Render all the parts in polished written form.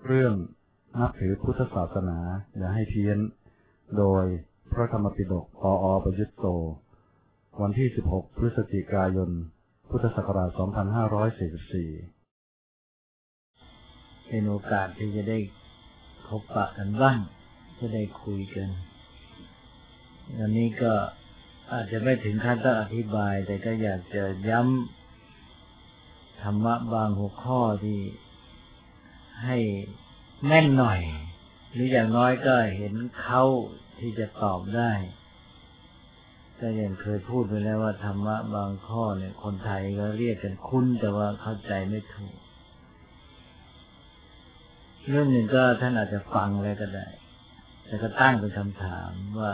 เรื่องนับถือพุทธศาสนาอย่าให้เพี้ยนโดยพระธรรมปิฎก ปอ.ประยุตโตวันที่16 พฤศจิกายน พุทธศักราช 2544 เป็นโอกาสที่จะได้พบปะกันบ้างจะได้คุยกันอันนี้ก็อาจจะไม่ถึงขั้นต้องอธิบายแต่ก็อยากจะย้ำธรรมะบางหัวข้อที่ให้แม่นหน่อยหรืออย่างน้อยก็เห็นเขาที่จะตอบได้ก็อย่างเคยพูดไปแล้วว่าธรรมะบางข้อเนี่ยคนไทยก็เรียกกันคุ้นแต่ว่าเข้าใจไม่ถูกเรื่องหนึ่งก็ท่านอาจจะฟังแล้วก็ได้แต่ก็ตั้งเป็นคำถามว่า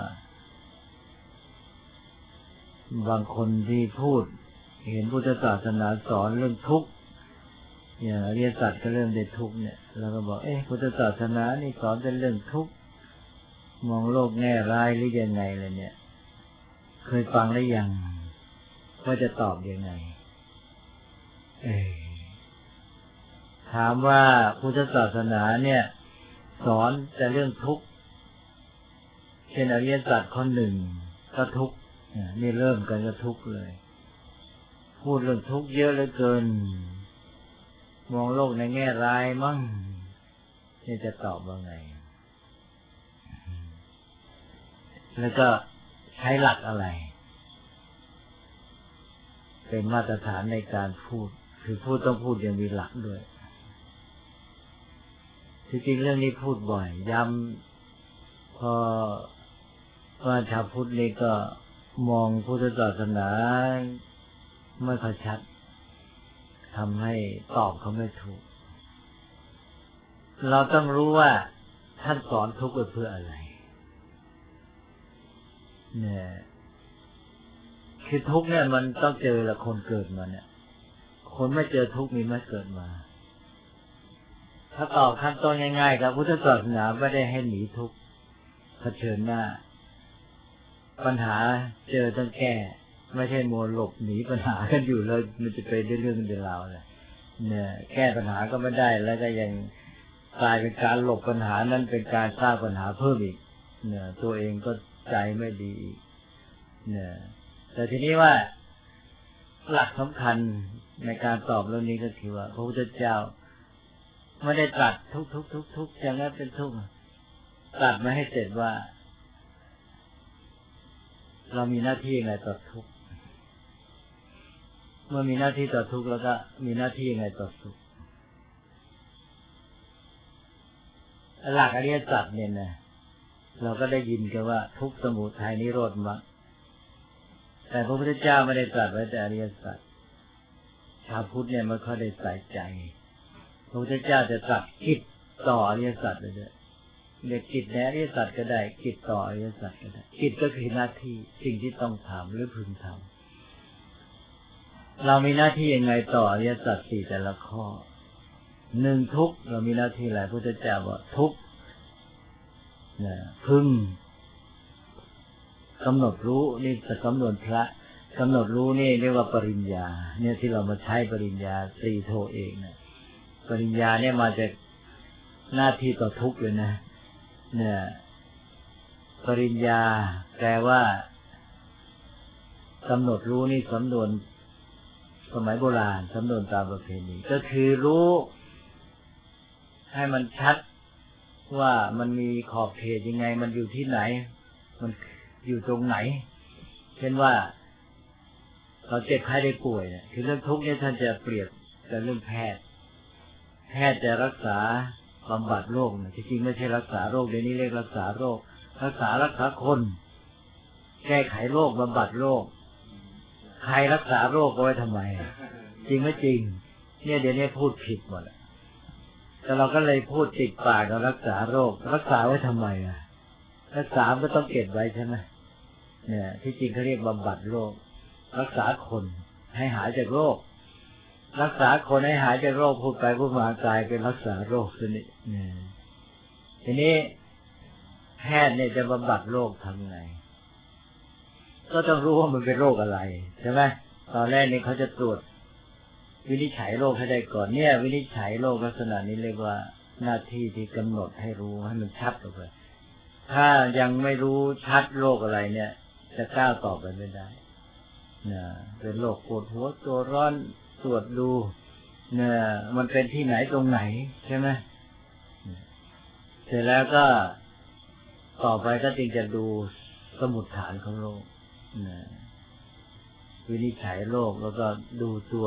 บางคนที่พูดเห็นพุทธศาสนาสอนเรื่องทุกข์อย่างอริยสัจก็เริ่มได้ทุกข์เนี่ยเราก็บอกพุทธศาสนานี่สอนเป็นเรื่องทุกข์มองโลกแง่ร้ายหรือยังไงเลยเนี่ยเคยฟังหรือยังว่าจะตอบยังไงถามว่าพุทธศาสนาเนี่ยสอนแต่เรื่องทุกข์เช่นอริยสัจข้อหนึ่งก็ทุกข์นี่เริ่มกันก็ทุกข์เลยพูดเรื่องทุกข์เยอะเหลือเกินมองโลกในแง่ร้ายมั่งนี่จะตอบว่าไงแล้วก็ใช้หลักอะไรเป็นมาตรฐานในการพูดคือพูดต้องพูดอย่างมีหลักด้วยที่จริงเรื่องนี้พูดบ่อยย้ำพอว่าชาวพุทธนี่ก็มองพุทธศาสนาไม่ค่อยชัดทำให้ตอบเขาไม่ถูกเราต้องรู้ว่าท่านสอนทุกข์เพื่ออะไรเนี่ยคือทุกข์เนี่ยมันต้องเจอละคนเกิดมาเนี่ยคนไม่เจอทุกข์มีไม่เกิดมาถ้าตอบขั้นต้นง่ายๆครับพุทธศาสนาไม่ได้ให้หนีทุกข์เผชิญหน้าปัญหาเจอต้องแก้ไม่ใช่มัวหลบหนีปัญหากันอยู่เลยมันจะไปได้เรื่องเดียวเลยเนี่ยแก้ปัญหาก็ไม่ได้แล้วก็ยังกลายเป็นการหลบปัญหานั้นเป็นการสร้างปัญหาเพิ่มอีกเนี่ยตัวเองก็ใจไม่ดีอีกเนี่ยแต่ทีนี้ว่าหลักสำคัญในการตอบเรื่องนี้ก็คือว่าพระพุทธเจ้าไม่ได้ตรัสทุกอย่างนั้นเป็นทุกข์ตรัสมาให้เสร็จว่าเรามีหน้าที่ยังไงต่อทุกข์เมื่อมีหน้าที่ต่อทุกข์แล้วก็มีหน้าที่ยังไงต่อสุขหลักอริยสัจเนี่ยนะเราก็ได้ยินกันว่าทุกข์สมุทัยนิโรธมรรคแต่พระพุทธเจ้าไม่ได้ตรัสไว้แต่อริยสัจชาวพุทธเนี่ยไม่ค่อยได้ใส่ใจพระพุทธเจ้าจะตรัสกิจต่ออริยสัจเลยเรียกกิจในอริยสัจก็ได้กิจต่ออริยสัจก็ได้กิจก็คือหน้าที่สิ่งที่ต้องทำหรือพึงทำเรามีหน้าที่ยังไงต่ออริยสัจสี่แต่ละข้อหนึ่งทุกข์เรามีหน้าที่อะไรพระพุทธเจ้าบอกทุกข์พึงกำหนดรู้นี่จะกำหนดพระกำหนดรู้นี่เรียกว่าปริญญาเนี่ยที่เรามาใช้ปริญญาตรีโทเอกนะปริญญาเนี่ยมาจากหน้าที่ต่อทุกข์เลยนะเนี่ยปริญญาแปลว่ากำหนดรู้นี่สำนวนสมัยโบราณสำนวนตามประเพณีก็คือรู้ให้มันชัดว่ามันมีขอบเขตยังไงมันอยู่ที่ไหนมันอยู่ตรงไหนเช่นว่าเราเจ็บไข้ได้ป่วยเนี่ยคือเรื่องทุกข์เนี่ยท่านจะเปรียบกับเรื่องแพทย์จะรักษาบำบัดโรคจริงๆไม่ใช่รักษาโรคเดี๋ยวนี้เรียกรักษาโรครักษาคนแก้ไขโรคบำบัดโรคใครรักษาโรคเอาไว้ทำไมจริงไม่จริงเนี่ยเดี๋ยวนี้พูดผิดหมดแต่เราก็เลยพูดติดปากเรารักษาโรครักษาไว้ทำไมรักษาก็ต้องเก็บไว้ใช่ไหมเนี่ยที่จริงเขาเรียกบำบัดโรครักษาคนให้หายจากโรครักษาคนให้หายจากโรคพูดไปพูดมากลายเป็นรักษาโรคซะนี่ทีนี้แพทย์เนี่ยจะบำบัดโรคทำไงก็ต้องรู้ว่ามันเป็นโรคอะไรใช่ไหมตอนแรกนี่เขาจะตรวจวินิจฉัยโรคให้ได้ก่อนเนี่ยวินิจฉัยโรคลักษณะนี้เรียกว่าหน้าที่ที่กำหนดให้รู้ให้มันชัดออกไปถ้ายังไม่รู้ชัดโรคอะไรเนี่ยจะก้าวต่อไปไม่ได้เนี่ยเป็นโรคปวดหัวตัวร้อนตรวจดูเนี่ยมันเป็นที่ไหนตรงไหนใช่ไหมเสร็จแล้วก็ต่อไปก็จึงจะดูสมุฏฐานของโรควินิจฉัยโรคแล้วก็ดู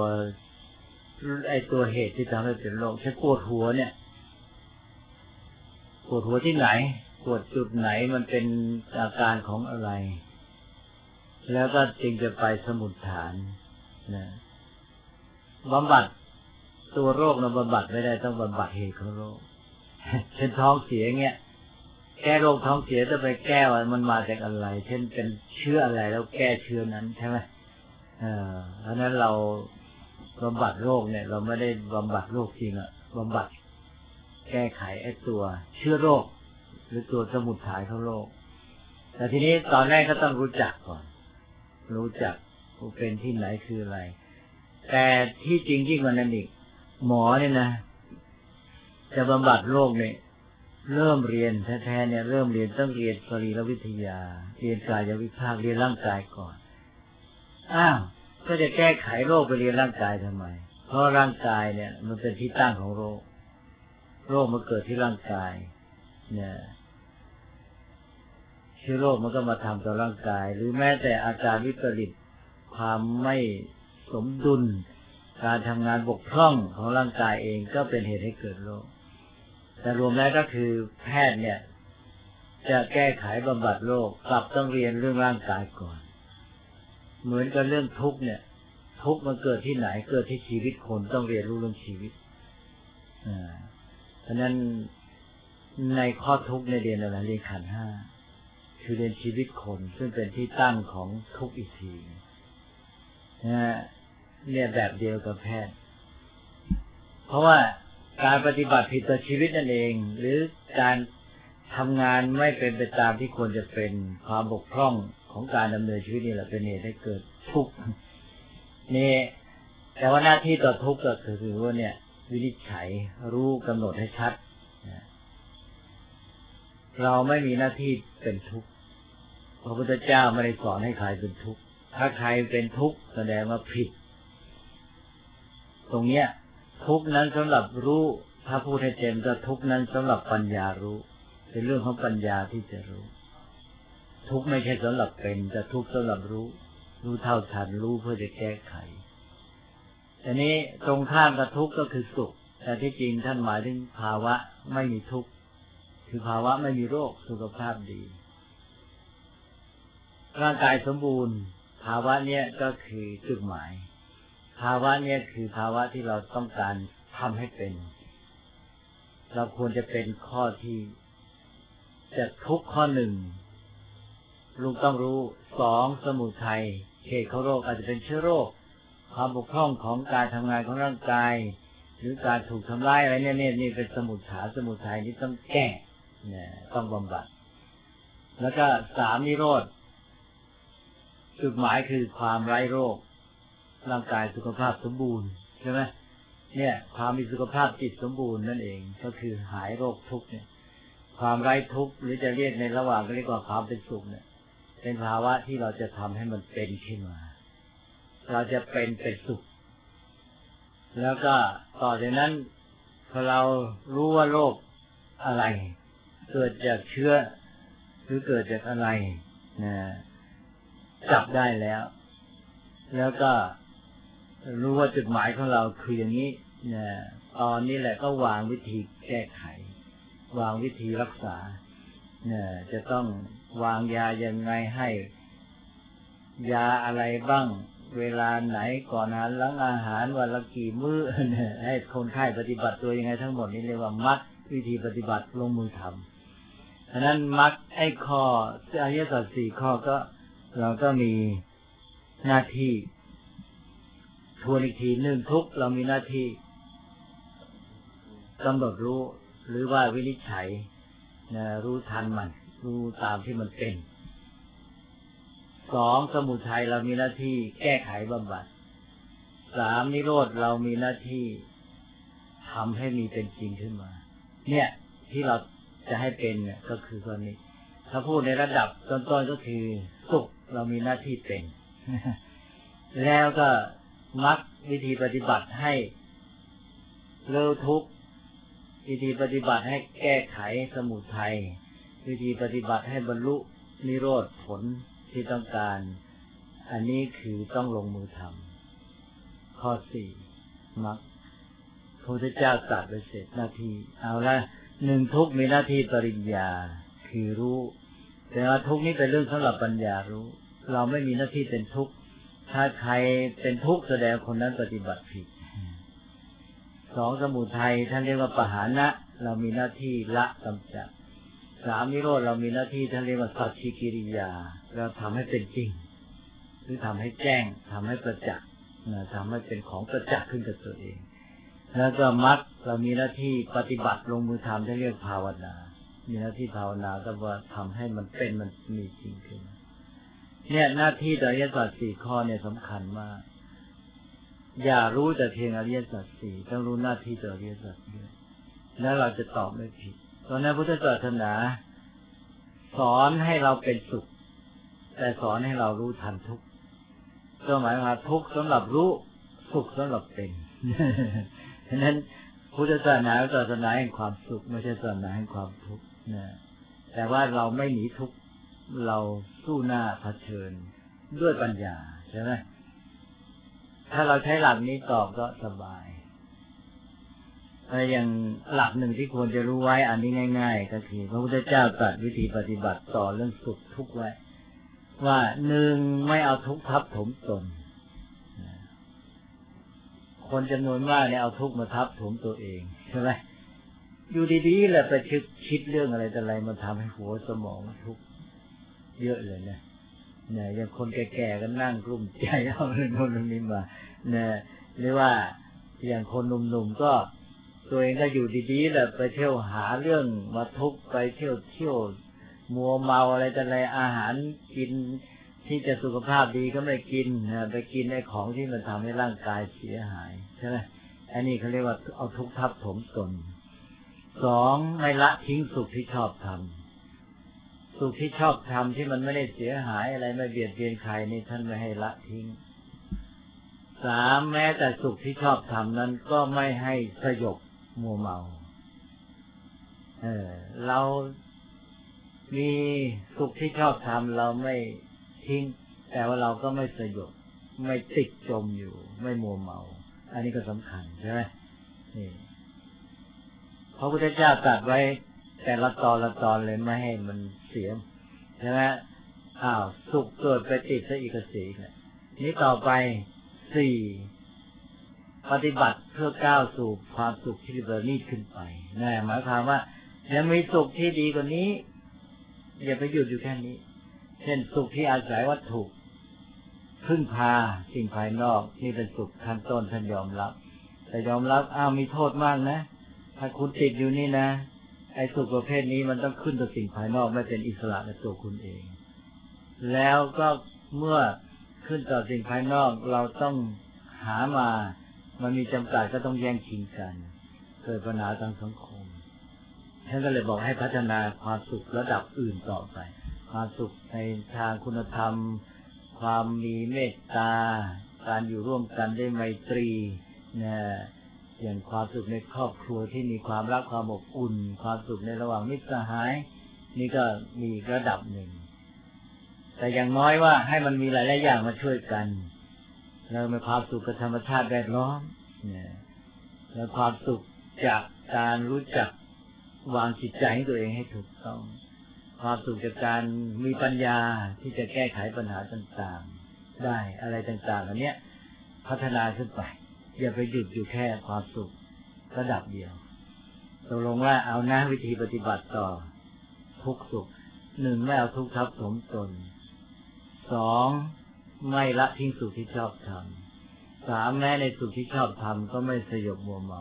ตัวเหตุที่ทำให้เป็นโรคเช่นปวดหัวเนี่ยปวดหัวที่ไหนปวดจุดไหนมันเป็นอาการของอะไรแล้วก็จึงจะไปสมุฏฐานนะบำบัดตัวโรคเราบำบัดไม่ได้ต้องบำบัดเหตุของโรคเช่นท้องเสียเงี้ยแก้โรคท้องเสียจะไปแก้ว่ามันมาจากอะไรเช่นเป็นเชื้ออะไรแล้วแก้เชื้อนั้นใช่ไหมเพราะนั้นเราบำบัดโรคเนี่ยเราไม่ได้บำบัดโรคจริงอะบำบัดแก้ไขไอ้ตัวเชื้อโรคหรือตัวสมุฏฐานของโรคแต่ทีนี้ตอนแรกก็ต้องรู้จักก่อนรู้จักว่าเป็นที่ไหนคืออะไรแต่ที่จริงยิ่งกว่านั้นอีกหมอเนี่ยนะจะบำบัดโรคเนี่ยเริ่มเรียนแท้ๆเนี่ยเริ่มเรียนต้องเรียนสรีรวิทยาเรียนกายวิภาคเรียนร่างกายก่อนก็จะแก้ไขโรคไปเรียนร่างกายทำไมเพราะร่างกายเนี่ยมันเป็นที่ตั้งของโรคมันเกิดที่ร่างกายเนี่ยเชื้อโรคมันก็มาทำต่อร่างกายหรือแม้แต่อาการวิปริตความไม่สมดุลการทำงานบกพร่องของร่างกายเองก็เป็นเหตุให้เกิดโรคแต่รวมแล้วก็คือแพทย์เนี่ยจะแก้ไขบำบัดโรคกลับต้องเรียนเรื่องร่างกายก่อนเหมือนกับเรื่องทุกข์เนี่ยทุกข์มันเกิดที่ไหนเกิดที่ชีวิตคนต้องเรียนรู้เรื่องชีวิตเพราะนั้นในข้อทุกข์ในเรียนอะไรเรียนขันธ์ห้าคือเรียนชีวิตคนซึ่งเป็นที่ตั้งของทุกข์อีกทีเนี่ยแบบเดียวกับแพทย์เพราะว่าการปฏิบัติผิดต่อชีวิตนั่นเองหรือการทำงานไม่เป็นไปตามที่ควรจะเป็นความบกพร่องของการดำเนินชีวิตนี่แหละเป็นเหตุให้เกิดทุกข์นี่แต่ว่าหน้าที่ต่อทุกข์ก็คือว่าเนี่ยวินิจฉัยรู้กำหนดให้ชัดเราไม่มีหน้าที่เป็นทุกข์พระพุทธเจ้าไม่ได้สอนให้ใครเป็นทุกข์ถ้าใครเป็นทุกข์แสดงว่าผิดตรงเนี้ยทุกข์นั้นสำหรับรู้ถ้าพูดให้เต็มก็ทุกข์นั้นสำหรับปัญญารู้เป็นเรื่องของปัญญาที่จะรู้ทุกข์ไม่ใช่สำหรับเป็นแต่ทุกข์สำหรับรู้เท่าทันรู้เพื่อจะแก้ไขอันนี้ตรงข้ามกับทุกข์ก็คือสุขแต่ที่จริงท่านหมายถึงภาวะไม่มีทุกข์คือภาวะไม่มีโรคสุขภาพดีร่างกายสมบูรณ์ภาวะเนี้ยก็คือจุดหมายภาวะเนี้ยคือภาวะที่เราต้องการทำให้เป็นเราควรจะเป็นข้อที่จะทุกข้อหนึ่งลุงต้องรู้สองสมุทัยเหตุของโรคอาจจะเป็นเชื้อโรคความบกพร่องของการทำงานของร่างกายหรือการถูกทำร้ายอะไรเนี่ยนี่เป็นสมุทัยนี่ต้องแก้เนี่ยต้องบำบัดแล้วก็สามนิโรธจุดหมายคือความไร้โรคร่างกายสุขภาพสมบูรณ์ใช่ไหมเนี่ยความมีสุขภาพจิตสมบูรณ์นั่นเองก็คือหายโรคทุกข์เนี่ยความไร้ทุกข์หรือจะเรียกในระหว่างก็เรียกว่าความเป็นสุขเนี่ยเป็นภาวะที่เราจะทำให้มันเป็นขึ้นมาเราจะเป็นสุขแล้วก็ต่อจากนั้นพอเรารู้ว่าโรคอะไรเกิดจากเชื้อหรือเกิดจากอะไรนะจับได้แล้วก็รู้ว่าจุดหมายของเราคืออย่างนี้นะตอนนี้แหละก็วางวิธีแก้ไขวางวิธีรักษาจะต้องวางยายังไงให้ยาอะไรบ้างเวลาไหนก่อนอาหารหลังอาหารวันละกี่มื้อให้คนไข้ปฏิบัติตัวยังไงทั้งหมดนี้เรียกว่ามรรควิธีปฏิบัติลงมือทำฉะนั้นมรรคไอ้ข้ออริยสัจสี่ข้อก็เราก็มีหน้าที่ทวนอีกทีหนึ่งทุกเรามีหน้าที่กำหนดรู้หรือว่าวินิจฉัยรู้ทันมันรู้ตามที่มันเป็นสองสมุทัยเรามีหน้าที่แก้ไขบำบัดสามนิโรธเรามีหน้าที่ทำให้มีเป็นจริงขึ้นมาเนี่ยที่เราจะให้เป็นเนี่ยก็คือตัวนี้ถ้าพูดในระดับต้นๆก็คือสุขเรามีหน้าที่เป็น แล้วก็มรรควิธีปฏิบัติให้เลิกทุกข์วิธีปฏิบัติให้แก้ไขสมุทัยวิธีปฏิบัติให้บรรลุนิโรธผลที่ต้องการอันนี้คือต้องลงมือทำข้อ4มรรคพระพุทธเจ้าตรัสไว้เสร็จหน้าที่เอาละ1ทุกข์มีหน้าที่ปริญญาคือรู้แต่ว่าทุกข์นี้เป็นเรื่องสำหรับปัญญารู้เราไม่มีหน้าที่เป็นทุกข์ถ้าใครเป็นทุกข์แสดงคนนั้นปฏิบัติผิด2สมุทัยท่านเรียกว่าปหานะเรามีหน้าที่ละกำจัด3นิโรธเรามีหน้าที่ท่านเรียกว่าสัจฉิกิริยาเราทำให้เป็นจริงหรือทำให้แจ้งทำให้ประจักษ์ทำให้เป็นของประจักษ์ขึ้นกับตัวเองแล้วก็มรรคเรามีหน้าที่ปฏิบัติลงมือทำที่เรียกภาวนามีหน้าที่ภาวนาก็ว่าทำให้มันเป็นมันมีจริงขึ้นเนี่ยหน้าที่อริยสัจ4ข้อเนี่ยสำคัญมากอย่ารู้แต่เพียงอริยสัจ4ต้องรู้หน้าที่อริยสัจด้วยแล้วเราจะตอบไม่ผิดตอนนั้นพุทธศาสนาสอนให้เราเป็นสุขแต่สอนให้เรารู้ทันทุกข์ก็หมายว่าทุกข์สำหรับรู้สุขสำหรับเป็นฉะนั้นพุทธศาสนาศาสนาแห่งความสุขไม่ใช่ศาสนาแห่งความทุกข์นะแต่ว่าเราไม่หนีทุกข์เราสู้หน้าเผชิญด้วยปัญญาใช่ไหมถ้าเราใช้หลักนี้ตอบก็สบายอย่างหลักหนึ่งที่ควรจะรู้ไว้อันนี้ง่ายๆก็คือพระพุทธเจ้าตรัสวิธีปฏิบัติต่อเรื่องสุขทุกข์ไว้ว่า1ไม่เอาทุกข์ทับถมตนคนจำนวนมากเนี่ยเอาทุกข์มาทับถมตัวเองใช่ไหมอยู่ดีๆแหละไปคิดเรื่องอะไรแต่อะไรมันทำให้หัวสมองทุกข์เยอะเลยนะเนี่ยอย่างคนแก่ๆก็นั่งกลุ้มใจเอาเรื่องโน้นเรื่องนี้มาเนี่ยหรือว่าอย่างคนหนุ่มๆก็ตัวเองก็อยู่ดีๆแหละไปเที่ยวหาเรื่องมาทุกข์ไปเที่ยวมัวเมาอะไรแต่อะไรอาหารกินที่จะสุขภาพดีก็ไม่กินไปกินไอ้ของที่มันทำให้ร่างกายเสียหายใช่ไหมอันนี้เขาเรียกว่าเอาทุกข์ทับถมตน2ไม่ละทิ้งสุขที่ชอบทำสุขที่ชอบทำที่มันไม่ได้เสียหายอะไรไม่เบียดเบียนใครนี่ท่านไม่ให้ละทิ้ง3แม้แต่สุขที่ชอบทำนั้นก็ไม่ให้สยบมัวเมาเรามีสุขที่ชอบทำเราไม่ทิ้งแต่ว่าเราก็ไม่สยบไม่ติดจมอยู่ไม่มัวเมาอันนี้ก็สำคัญใช่ไหมนี่พระพุทธเจ้าตรัสไว้แต่ละตอนเลยไม่ให้มันเสียใช่ไหมสุขเกิดไปติดซะอีกสี่นี้ต่อไป4ปฏิบัติเพื่อก้าวสู่ความสุขที่ประณีตขึ้นไปนั่นหมายความว่ายังมีสุขที่ดีกว่านี้อย่าไปหยุดอยู่แค่นี้เช่นสุขที่อาศัยวัตถุพึ่งพาสิ่งภายนอกนี่เป็นสุขขั้นต้นท่านยอมรับแต่ยอมรับมีโทษมากนะถ้าคุณติดอยู่นี่นะไอ้สุขประเภทนี้มันต้องขึ้นกับสิ่งภายนอกไม่เป็นอิสระในตัวคุณเองแล้วก็เมื่อขึ้นต่อสิ่งภายนอกเราต้องหามามันมีจำกัดก็ต้องแย่งชิงกันเกิดปัญหาทางสังคมท่านก็เลยบอกให้พัฒนาความสุขระดับอื่นต่อไปความสุขในทางคุณธรรมความมีเมตตาการอยู่ร่วมกันด้วยไมตรีนะอย่างความสุขในครอบครัวที่มีความรักความอบอุ่นความสุขในระหว่างมิตรสหายนี่ก็มีระดับหนึ่งแต่อย่างน้อยว่าให้มันมีหลายๆอย่างมาช่วยกันแล้วมีความสุขกับธรรมชาติแวดล้อมเนี่ยแล้วความสุขจากการรู้จักวางจิตใจให้ตัวเองให้ถูกต้องความสุขจากการมีปัญญาที่จะแก้ไขปัญหาต่างๆได้อะไรต่างๆอันเนี้ยพัฒนาขึ้นไปอย่าไปหยุดอยู่แค่ความสุขระดับเดียวตกลงว่าเอานะวิธีปฏิบัติต่อทุกสุข1ไม่เอาทุกข์ทับถมตน2ไม่ละทิ้งสุขที่ชอบทำ3แม้ในสุขที่ชอบทำก็ไม่สยบมัวเมา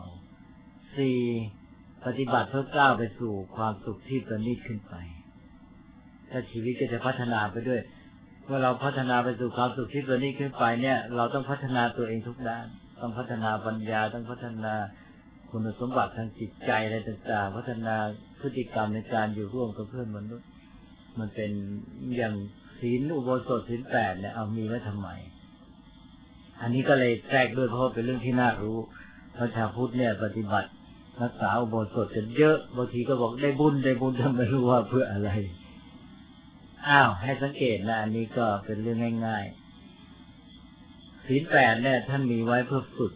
4ปฏิบัติเพื่อก้าวไปสู่ความสุขที่ประณีตขึ้นไปถ้าชีวิตก็จะพัฒนาไปด้วยเมื่อเราพัฒนาไปสู่ความสุขที่ประณีตขึ้นไปเนี่ยเราต้องพัฒนาตัวเองทุกด้านต้องพัฒนาปัญญาต้องพัฒนาคุณสมบัติทางจิตใจอะไรต่างๆพัฒนาพฤติกรรมในการอยู่ร่วมกับเพื่อนมนุษย์มันเป็นอย่างศีลอุโบสถศีล8เนี่ยเอามีไว้ทำไมอันนี้ก็เลยแทรกด้วยเพราะเป็นเรื่องที่น่ารู้พระชาวพุทธเนี่ยปฏิบัติรักษาอุโบสถกันเยอะบางทีก็บอกได้บุญแต่ไม่รู้ว่าเพื่ออะไรให้สังเกตนะอันนี้ก็เป็นเรื่องง่ายๆศีล8เนี่ยท่านมีไว้เพื่อฝึก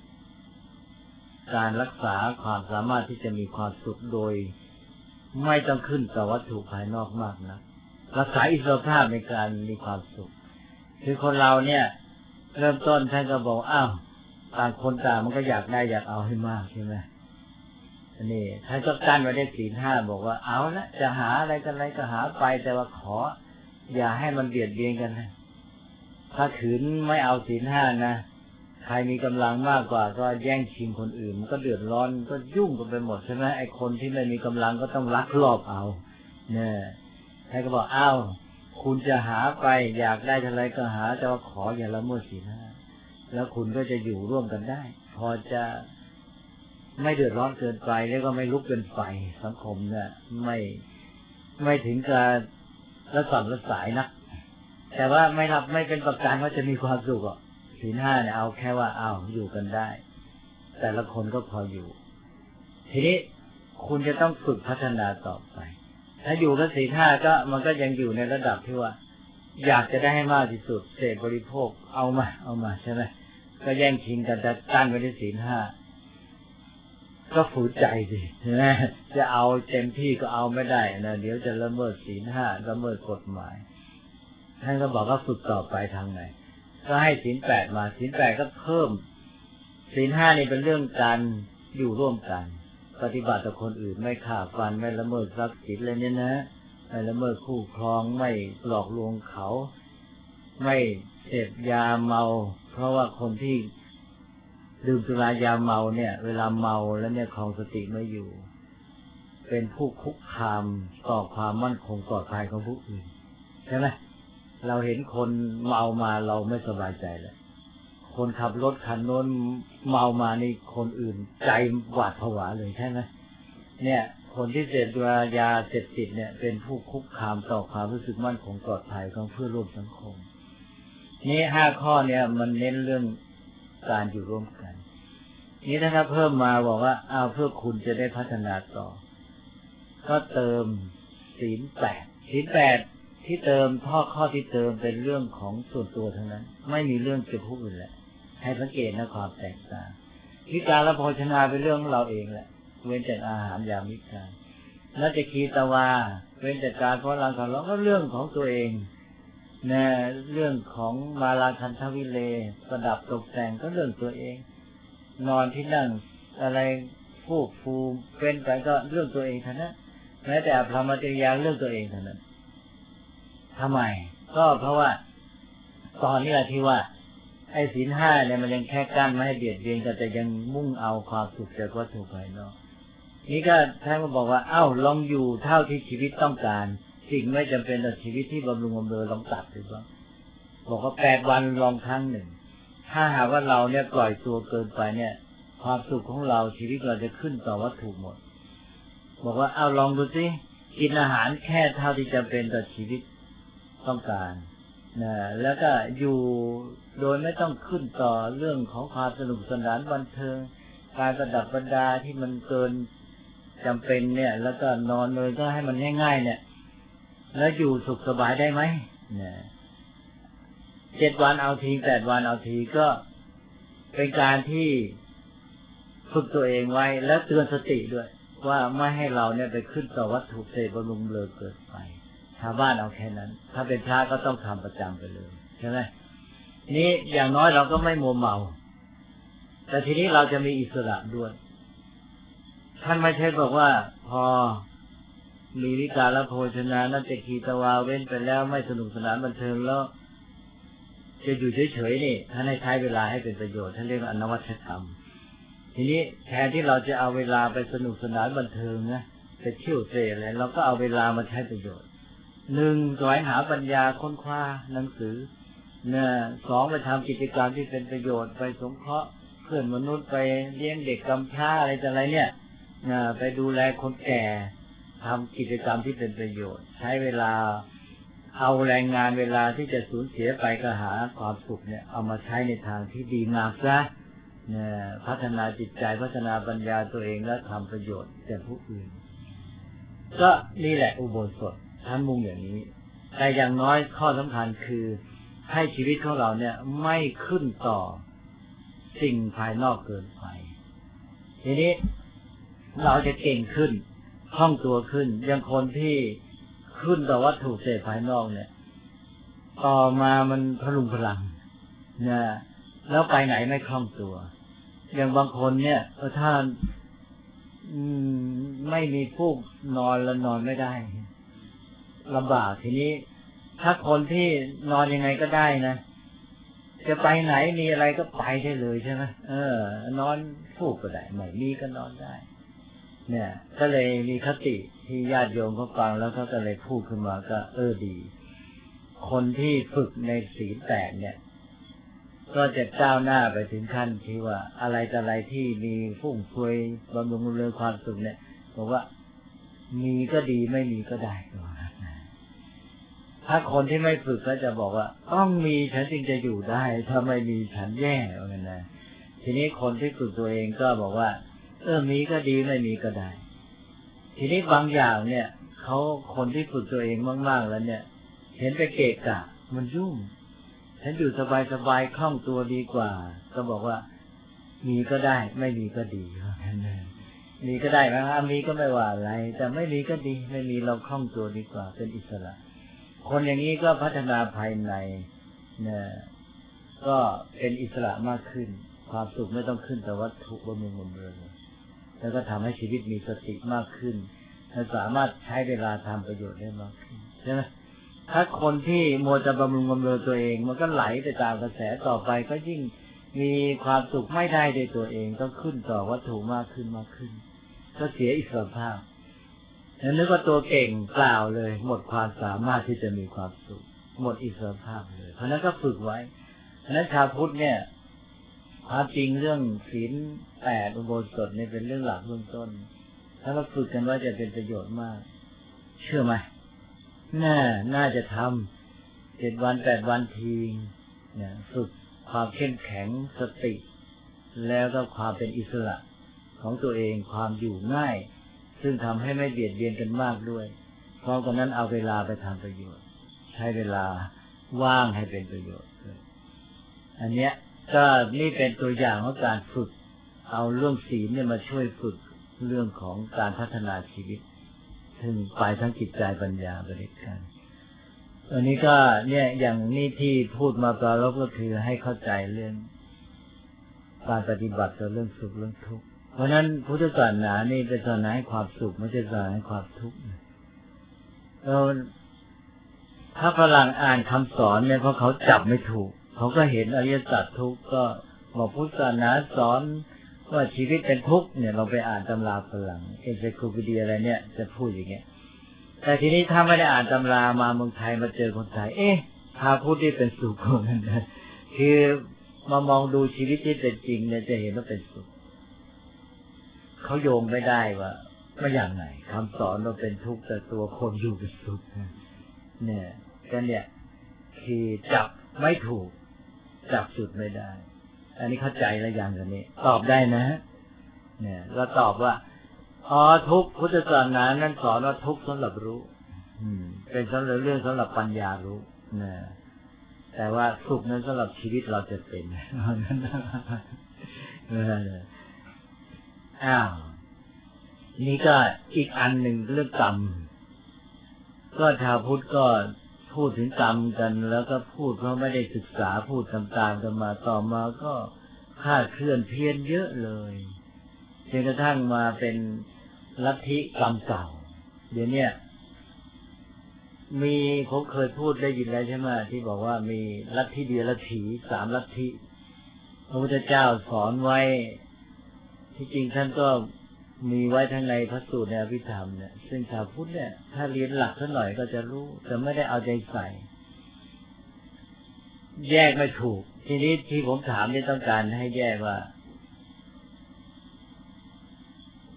การรักษาความสามารถที่จะมีความสุขโดยไม่ต้องขึ้นกับวัตถุภายนอกมากนะรักษาอิสรภาพในการมีความสุขคือคนเราเนี่ยเริ่มต้นท่านก็บอกต่างคนต่างมันก็อยากได้อยากเอาให้มากใช่ไหมนี่ท่านก็กั้นไว้ได้ศีล5บอกว่าเอาละจะหาอะไรกันอะไรก็หาไปแต่ว่าขออย่าให้มันเบียดเบียนกันนะถ้าขืนไม่เอาศีล5นะใครมีกำลังมากกว่าก็แย่งชิงคนอื่นมันก็เดือดร้อนก็ยุ่งกันไปหมดใช่ไหมไอ้คนที่ไม่มีกำลังก็ต้องลักลอบเอาเนี่ยท่านก็บอกคุณจะหาไปอยากได้อะไรก็หาแต่ว่าขออย่าละเมิดศีล5แล้วคุณก็จะอยู่ร่วมกันได้พอจะไม่เดือดร้อนเกินไปแล้วก็ไม่ลุกเป็นไฟสังคมเนี่ยไม่ถึงกับระส่ำระสายนักแต่ว่าไม่เป็นประกันว่าจะมีความสุขอ่ะศีล5เนี่ยเอาแค่ว่าอยู่กันได้แต่ละคนก็พออยู่ทีนี้คุณจะต้องฝึกพัฒนาต่อไปถ้าอยู่กับศีล5ก็มันก็ยังอยู่ในระดับที่ว่าอยากจะได้ให้มากที่สุดเสพบริโภคเอามาใช่ไหมก็แย่งชิงกันจะตั้งไว้ที่ศีล5ก็ฝืนใจสิใช่ไหมจะเอาเต็มที่ก็เอาไม่ได้นะเดี๋ยวจะละเมิดศีล5ละเมิดกฎหมายท่านก็บอกว่าฝึกต่อไปทางไหนก็ให้ศีล8มาศีล8ก็เพิ่มศีล5นี่เป็นเรื่องการอยู่ร่วมกันปฏิบัติต่อคนอื่นไม่ฆ่าฟันไม่ละเมิดทรัพย์สินอะไรเนี่ยนะไม่ละเมิดคู่ครองไม่หลอกลวงเขาไม่เสพยาเมาเพราะว่าคนที่ดื่มสุรายาเมาเนี่ยเวลาเมาแล้วเนี่ยครองสติไม่อยู่เป็นผู้คุกคามต่อความมั่นคงปลอดภัยของผู้อื่นใช่ไหมเราเห็นคนเมามาเราไม่สบายใจเลยคนขับรถคันโน้นเมามานี่คนอื่นใจหวาดผวาเลยใช่ไหมเนี่ยคนที่เสพยาเสพติดเนี่ยเป็นผู้คุกคามต่อความรู้สึกมั่นคงปลอดภัยของเพื่อนร่วมสังคมนี่5ข้อเนี่ยมันเน้นเรื่องการอยู่ร่วมกันนี้ถ้าเพิ่มมาบอกว่าเพื่อคุณจะได้พัฒนาต่อก็เติมศีล8ศีล8ที่เติมข้อที่เติมเป็นเรื่องของส่วนตัวทั้งนั้นไม่มีเรื่องเกี่ยวกับผู้อื่นแหละให้สังเกตนะความแตกต่างวิการและโภชนาเป็นเรื่องของเราเองแหละเว้นจากอาหารยามวิกาลนัจคีตวาเว้นจากการเพราะร่างกายเราก็เรื่องของตัวเองนะเรื่องของมาลาคันทวิเลประดับตกแต่งก็เรื่องตัวเองนอนที่นั่งอะไรฟูเป็นไปก็เรื่องตัวเองเท่านั้นแม้แต่พรหมจริยาเรื่องตัวเองเท่านั้นทำไมก็เพราะว่าตอนนี้ที่ว่าไอ้ศีล5เนี่ยมันยังแค่กั้นไม่ให้เบียดเบียนกันแต่ยังมุ่งเอาความสุขจากวัตถุภายนอกนี่ก็ท่านก็บอกว่าลองอยู่เท่าที่ชีวิตต้องการสิ่งไม่จำเป็นต่อชีวิตที่บำรุงบำเรอลองตัดดูบ้างบอกว่า8 วันลองครั้งหนึ่งถ้าหากว่าเราเนี่ยปล่อยตัวเกินไปเนี่ยความสุขของเราชีวิตเราจะขึ้นต่อวัตถุหมดบอกว่าลองดูสิกินอาหารแค่เท่าที่จำเป็นต่อชีวิตต้องการนะแล้วก็อยู่โดยไม่ต้องขึ้นต่อเรื่องของความสนุกสนานบันเทิงการประดับประดาที่มันเกินจำเป็นเนี่ยแล้วก็นอนเลยก็ให้มันง่ายๆเนี่ยแล้วอยู่สุขสบายได้ไหมเนี่ย7 วันเอาที8 วันเอาทีก็เป็นการที่ฝึกตัวเองไว้แล้วเตือนสติด้วยว่าไม่ให้เราเนี่ยไปขึ้นต่อวัตถุเสพบำรุงเบลอเกินไปชาวบ้านเอาแค่นั้นถ้าเป็นพระก็ต้องทำประจำไปเลยใช่ไหมนี้อย่างน้อยเราก็ไม่มัวเมาแต่ทีนี้เราจะมีอิสระด้วยท่านไม่ใช่บอกว่าพอมีวิการและโภชนานัจคีตวาเว้นไปแล้วไม่สนุกสนานบันเทิงแล้วจะอยู่เฉยๆนี่ท่านให้ใช้เวลาให้เป็นประโยชน์ท่านเรียกว่าอนวัตธรรมทีนี้แทนที่เราจะเอาเวลาไปสนุกสนานบันเทิงนะไปเที่ยวเตะอะไรเราก็เอาเวลามาใช้ประโยชน์1แสวงหาปัญญาค้นคว้าหนังสือ2ไปทำกิจกรรมที่เป็นประโยชน์ไปสงเคราะห์พื่อนมนุษย์ไปเลี้ยงเด็กกำพร้าอะไรต่ออะไรเนี่ยไปดูแลคนแก่ทำกิจกรรมที่เป็นประโยชน์ใช้เวลาเอาแรงงานเวลาที่จะสูญเสียไปก็หาความสุขเนี่ยเอามาใช้ในทางที่ดีงามซะเนี่ยพัฒนาจิตใจพัฒนาปัญญาตัวเองและทำประโยชน์แก่ผู้อื่นก็นี่แหละอุโบสถท่านมุ่งอย่างนี้แต่อย่างน้อยข้อสำคัญคือให้ชีวิตของเราเนี่ยไม่ขึ้นต่อสิ่งภายนอกเกินไปทีนี้เราจะเก่งขึ้นคล่องตัวขึ้นอย่างคนที่ขึ้นต่อวัตถุเสพภายนอกเนี่ยต่อมามันพลุงพลังเนี่ยแล้วไปไหนไม่คล่องตัวอย่างบางคนเนี่ยถ้าไม่มีฟูกนอนแล้วนอนไม่ได้ลำบากทีนี้ถ้าคนที่นอนยังไงก็ได้นะจะไปไหนมีอะไรก็ไปได้เลยใช่ไหมนอนฟูกก็ได้ไม่มีก็นอนได้เนี่ยก็เลยมีคติที่ญาติโยมเขาฟังแล้วเขาก็เลยพูดขึ้นมาก็ดีคนที่ฝึกในศีลแปดเนี่ยก็จะก้าวหน้าไปถึงขั้นที่ว่าอะไรแต่อะไรที่มีฟุ่มเฟือยบำรุงเรืองความสุขเนี่ยบอกว่ามีก็ดีไม่มีก็ได้ถ้าคนที่ไม่ฝึกก็จะบอกว่าต้องมีฉันจึงจะอยู่ได้ถ้าไม่มีฉันแย่เหมือนกันนะทีนี้คนที่ฝึกตัวเองก็บอกว่ามีก็ดีไม่มีก็ได้ทีนี้บางอย่างเนี่ยเขาคนที่ฝึกตัวเองมากๆแล้วเนี่ยเห็นไปเกะกะมันยุ่งฉันอยู่สบายๆคล่องตัวดีกว่าก็บอกว่ามีก็ได้ไม่มีก็ดีมีก็ได้นะมีก็ไม่ว่าอะไรแต่ไม่มีก็ดีไม่มีเราคล่องตัวดีกว่าเป็นอิสระคนอย่างนี้ก็พัฒนาภายในเนี่ยก็เป็นอิสระมากขึ้นความสุขไม่ต้องขึ้นแต่วัตถุบำรุงบำเรอแล้วก็ทำให้ชีวิตมีสติมากขึ้นและสามารถใช้เวลาทำประโยชน์ได้มากขึ้นใช่ไหมถ้าคนที่มัวจะบำรุงบำเรอตัวเองมันก็ไหลไปตามกระแสต่อไปก็ยิ่งมีความสุขไม่ได้ในตัวเองต้องขึ้นต่อวัตถุมากขึ้นก็เสียอิสรภาพแล้วนึกว่าตัวเก่งเปล่าเลยหมดความสามารถที่จะมีความสุขหมดอิสรภาพเลยเพราะนั้นก็ฝึกไว้เพราะนั้นชาวพุทธเนี่ยความจริงเรื่องศีล8อุโบสถเนี่ยเป็นเรื่องหลักเบื้องต้นถ้าเราฝึกกันว่าจะเป็นประโยชน์มากเชื่อไหมน่าจะทำ7 วัน8 วันทีเนี่ยฝึกความเข้มแข็งสติแล้วก็ความเป็นอิสระของตัวเองความอยู่ง่ายซึ่งทำให้ไม่เบียดเบียนกันมากด้วยเพราะฉะนั้นเอาเวลาไปทำประโยชน์ใช้เวลาว่างให้เป็นประโยชน์อันเนี้ยก็นี่เป็นตัวอย่างของการฝึกเอาเรื่องศีลเนี่ยมาช่วยฝึกเรื่องของการพัฒนาชีวิตถึงไปทั้งจิตใจปัญญาบริการอันนี้ก็เนี่ยอย่างนี้ที่พูดมาปรารภก็คือให้เข้าใจเรื่องการปฏิบัติต่อเรื่องสุขเรื่องทุกข์เพราะนั้นพุทธศาสนานี่เป็นศาสนาให้ความสุขไม่ใช่ศาสนาให้ความทุกข์ถ้าฝรั่งอ่านคำสอนเนี่ยเพราะเขาจับไม่ถูกเขาก็เห็นอริยสัจทุกข์ก็บอกพุทธศาสนาสอนว่าชีวิตเป็นทุกข์เนี่ยเราไปอ่านตำราฝรั่งเอ็นไซโคปีเดียอะไรเนี่ยจะพูดอย่างเงี้ยแต่ทีนี้ถ้าไม่ได้อ่านตำรามาเมืองไทยมาเจอคนไทยพาพุทธที่เป็นสุขคนนั้นคือมามองดูชีวิตที่เป็นจริงเนี่ยจะเห็นว่าเป็นสุขเขาโยงไม่ได้ว่าไม่อย่างไหนคำสอนเราเป็นทุกข์แต่ตัวคนอยู่เป็นสุขเนี่ยก็เนี่ยคือจับไม่ถูกจับจุดไม่ได้อันนี้เข้าใจแล้วอย่างนี้ตอบได้นะเนี่ยเราตอบว่าทุกพุทธศาสนานั้นสอนว่าทุกสำหรับรู้เป็นสำหรับเรื่องสำหรับปัญญารู้นะแต่ว่าสุขนั้นสำหรับชีวิตเราจะเป็นนี่ก็อีกอันหนึ่งเรื่องกรรมก็ชาวพุทธก็พูดถึงกรรมกันแล้วก็พูดเพราะไม่ได้ศึกษาพูดตามๆกันมาต่อมาก็คลาดเคลื่อนเพี้ยนเยอะเลยจนกระทั่งมาเป็นลัทธิกรรมเก่าเดี๋ยวนี้มีผมเคยพูดได้ยินแล้วใช่ไหมที่บอกว่ามีลัทธิเดียรถี3ลัทธิพระพุทธเจ้าสอนไว้ที่จริงท่านก็มีไว้ทั้งในพระสูตรในอภิธรรมเนี่ยซึ่งชาวพุทธเนี่ยถ้าเรียนหลักสักหน่อยก็จะรู้แต่ไม่ได้เอาใจใส่แยกไม่ถูกทีนี้ที่ผมถามนี่ต้องการให้แยกว่า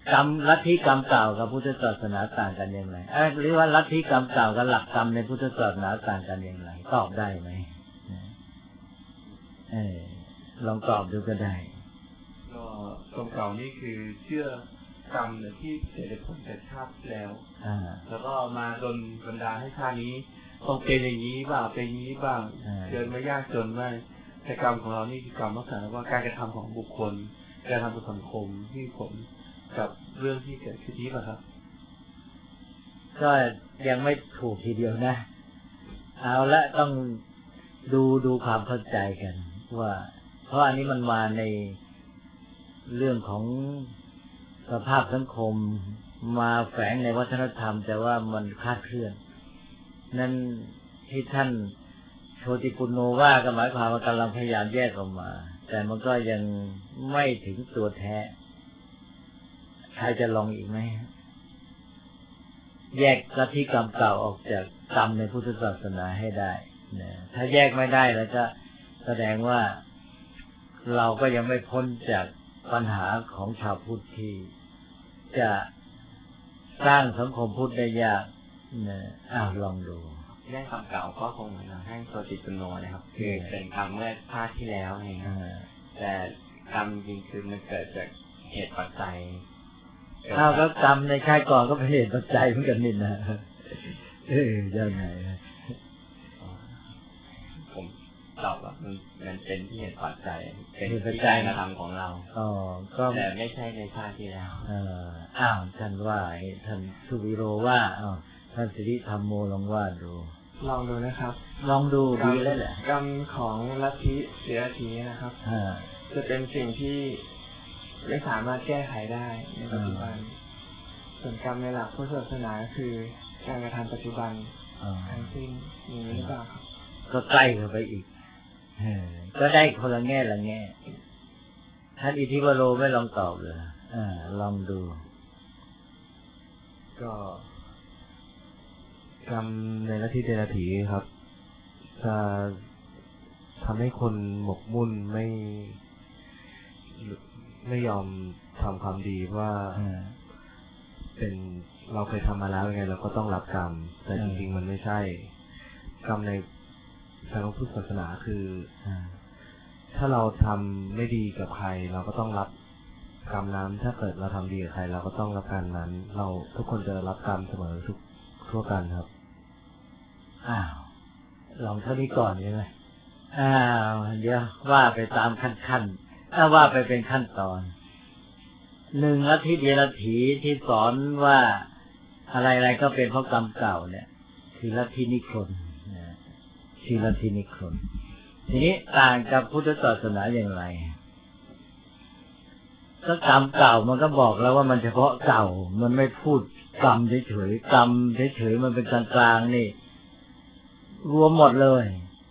กรรมลัทธิกรรมเก่ากับพุทธศาสนาต่างกันอย่างไรหรือว่าลัทธิกรรมเก่ากับหลักกรรมในพุทธศาสนาต่างกันอย่างไรตอบได้ไหมลองตอบดูก็ได้ก็กรรมเก่านี่คือเชื่อกรรมที่เกิดผลแต่ชาติแล้วแล้วก็มาโดนบันดาลให้ชาตินี้ต้องเป็นอย่างนี้บ้างเป็นอย่างนี้บ้างเกิดมายากจนมากแต่กรรมของเรานี่คือกรรมลักษณะว่าการกระทำของบุคคลการทำของสังคมที่ผลกับเรื่องที่เกิดขึ้นนี้ป่ะครับก็ยังไม่ถูกทีเดียวนะเอาละต้องดูความเข้าใจกันว่าเพราะอันนี้มันมาในเรื่องของสภาพสังคมมาแฝงในวัฒนธรรมแต่ว่ามันคลาดเคลื่อนนั่นที่ท่านโชติปุณโญว่าก็หมายความว่ากำลังพยายามแยกออกมาแต่มันก็ยังไม่ถึงตัวแท้ใครจะลองอีกไหมแยกลัทธิกรรมเก่าออกจากกรรมในพุทธศาสนาให้ได้นะถ้าแยกไม่ได้แล้วก็แสดงว่าเราก็ยังไม่พ้นจากปัญหาของชาวพุทธที่จะสร้างสังคมพุทธได้ยากนะลองดูเรื่องกรรมเก่าก็คงเหมือนให้โชติปุณโญนะครับคือเป็นกรรมเมื่อชาติที่แล้วเองแต่กรรมจริงคือมันเกิดจากเหตุปัจจัยก็กรรมในชาติก่อนก็เป็นเหตุปัจจัยเหมือนกันนี่นะยังไงผมตอบว่ามันเป็นที่เหตุปัจจัยเป็นที่การกระทำของเราแต่ไม่ใช่ในชาติที่แล้วท่านว่าท่านสุวิโรว่าท่านสิริธรรมโมลองว่าดูลองดูนะครับลองดูดีแล้วแหละกรรมของลัทธิเสียทีนะครับจะเป็นสิ่งที่ไม่สามารถแก้ไขได้ในปัจจุบันส่วนกรรมในหลักพุทธศาสนาคือการกระทำปัจจุบันทั้งสิ้นอย่างนี้หรือเปล่าครับก็ใกล้เข้าไปอีกก็ได้คนละแง่ละแง่ท่านอิทธิวโรไม่ลองตอบเลยลองดูก็กรรมในลัทธิเดรัจฉีครับจะทำให้คนหมกมุ่นไม่ยอมทำความดีว่าเป็นเราเคยทำมาแล้วยังไงเราก็ต้องรับกรรมแต่จริงๆมันไม่ใช่กรรมในทางพุทธศาสนาคือถ้าเราทำไม่ดีกับใครเราก็ต้องรับกรรมนั้นถ้าเกิดเราทำดีกับใครเราก็ต้องรับกรรมนั้นเราทุกคนจะรับกรรมเสมอทั่วกันครับลองเท่านี้ก่อนใช่ไหมเดี๋ยวว่าไปตามขั้นถ้าว่าไปเป็นขั้นตอนหนึ่งลัทธิเดรัจฉีที่สอนว่าอะไรๆก็เป็นเพราะกรรมเก่าเนี่ยคือลัทธินิครนคือลัทธินิครนทีนี้ต่างกับพุทธศาสนาอย่างไรก็กรรมเก่ามันก็บอกแล้วว่ามันเฉพาะเก่ามันไม่พูดกรรมเฉยๆกรรมเฉยๆมันเป็นกลางๆนี่รวมหมดเลย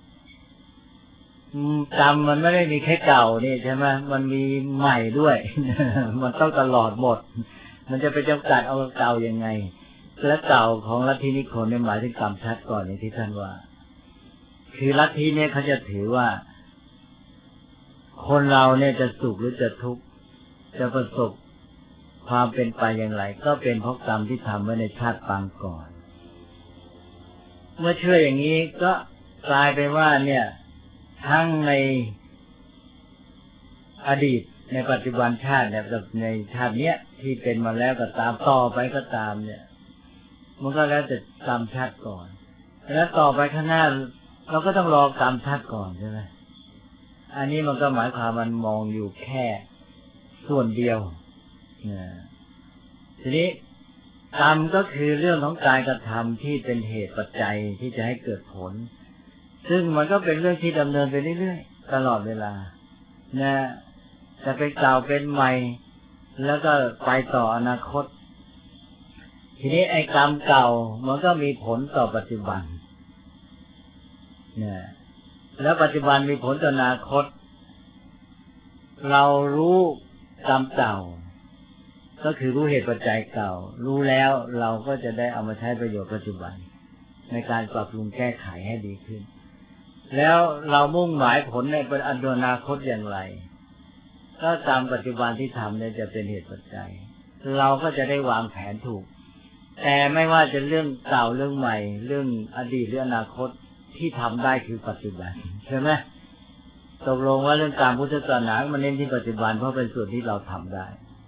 กรรมมันไม่ได้มีแค่เก่านี่ใช่ไหมมันมีใหม่ด้วยมันต้องตลอดหมดมันจะไปจำกัดเอาเก่ายังไงและเก่าของลัทธินิครนเนี่ยหมายถึงกรรมชัดก่อนอย่างที่ท่านว่าคือลัทธิเนี่ยเขาจะถือว่าคนเราเนี่ยจะสุขหรือจะทุกข์จะประสบความเป็นไปอย่างไรก็เป็นเพราะกรรมที่ทำไว้ในชาติปางก่อนเมื่อเชื่ออย่างนี้ก็กลายเป็นว่าเนี่ยทั้งในอดีตในปัจจุบันชาติเนี่ยกับในชาติเนี้ยที่เป็นมาแล้วก็ตามต่อไปก็ตามเนี่ยมันก็แล้วแต่กรรมชาติก่อนแล้วต่อไปข้างหน้าเราก็ต้องรอกรรมชาติก่อนใช่ไหมอันนี้มันก็หมายความมันมองอยู่แค่ส่วนเดียวทีนี้กรรมก็คือเรื่องของการกระทำที่เป็นเหตุปัจจัยที่จะให้เกิดผลซึ่งมันก็เป็นเรื่องที่ดำเนินไปเรื่อยๆตลอดเวลาจะเป็นเก่าเป็นใหม่แล้วก็ไปต่ออนาคตทีนี้ไอ้กรรมเก่ามันก็มีผลต่อปัจจุบันแล้วปัจจุบันมีผลต่ออนาคตเรารู้กรรมเก่าก็คือรู้เหตุปัจจัยเก่ารู้แล้วเราก็จะได้เอามาใช้ประโยชน์ปัจจุบันในการปรับปรุงแก้ไขให้ดีขึ้นแล้วเรามุ่งหมายผลในอนาคตอย่างไรก็ตามปัจจุบันที่ทำเนี่ยจะเป็นเหตุปัจจัยเราก็จะได้วางแผนถูกแต่ไม่ว่าจะเรื่องเก่าเรื่องใหม่เรื่องอดีตหรืออนาคตที่ทำได้คือปัจจุบันใช่ไหมตกลงว่าเรื่องการพุทธศาสนามันเน้นที่ปัจจุบันเพราะเป็นส่วนที่เราทำได้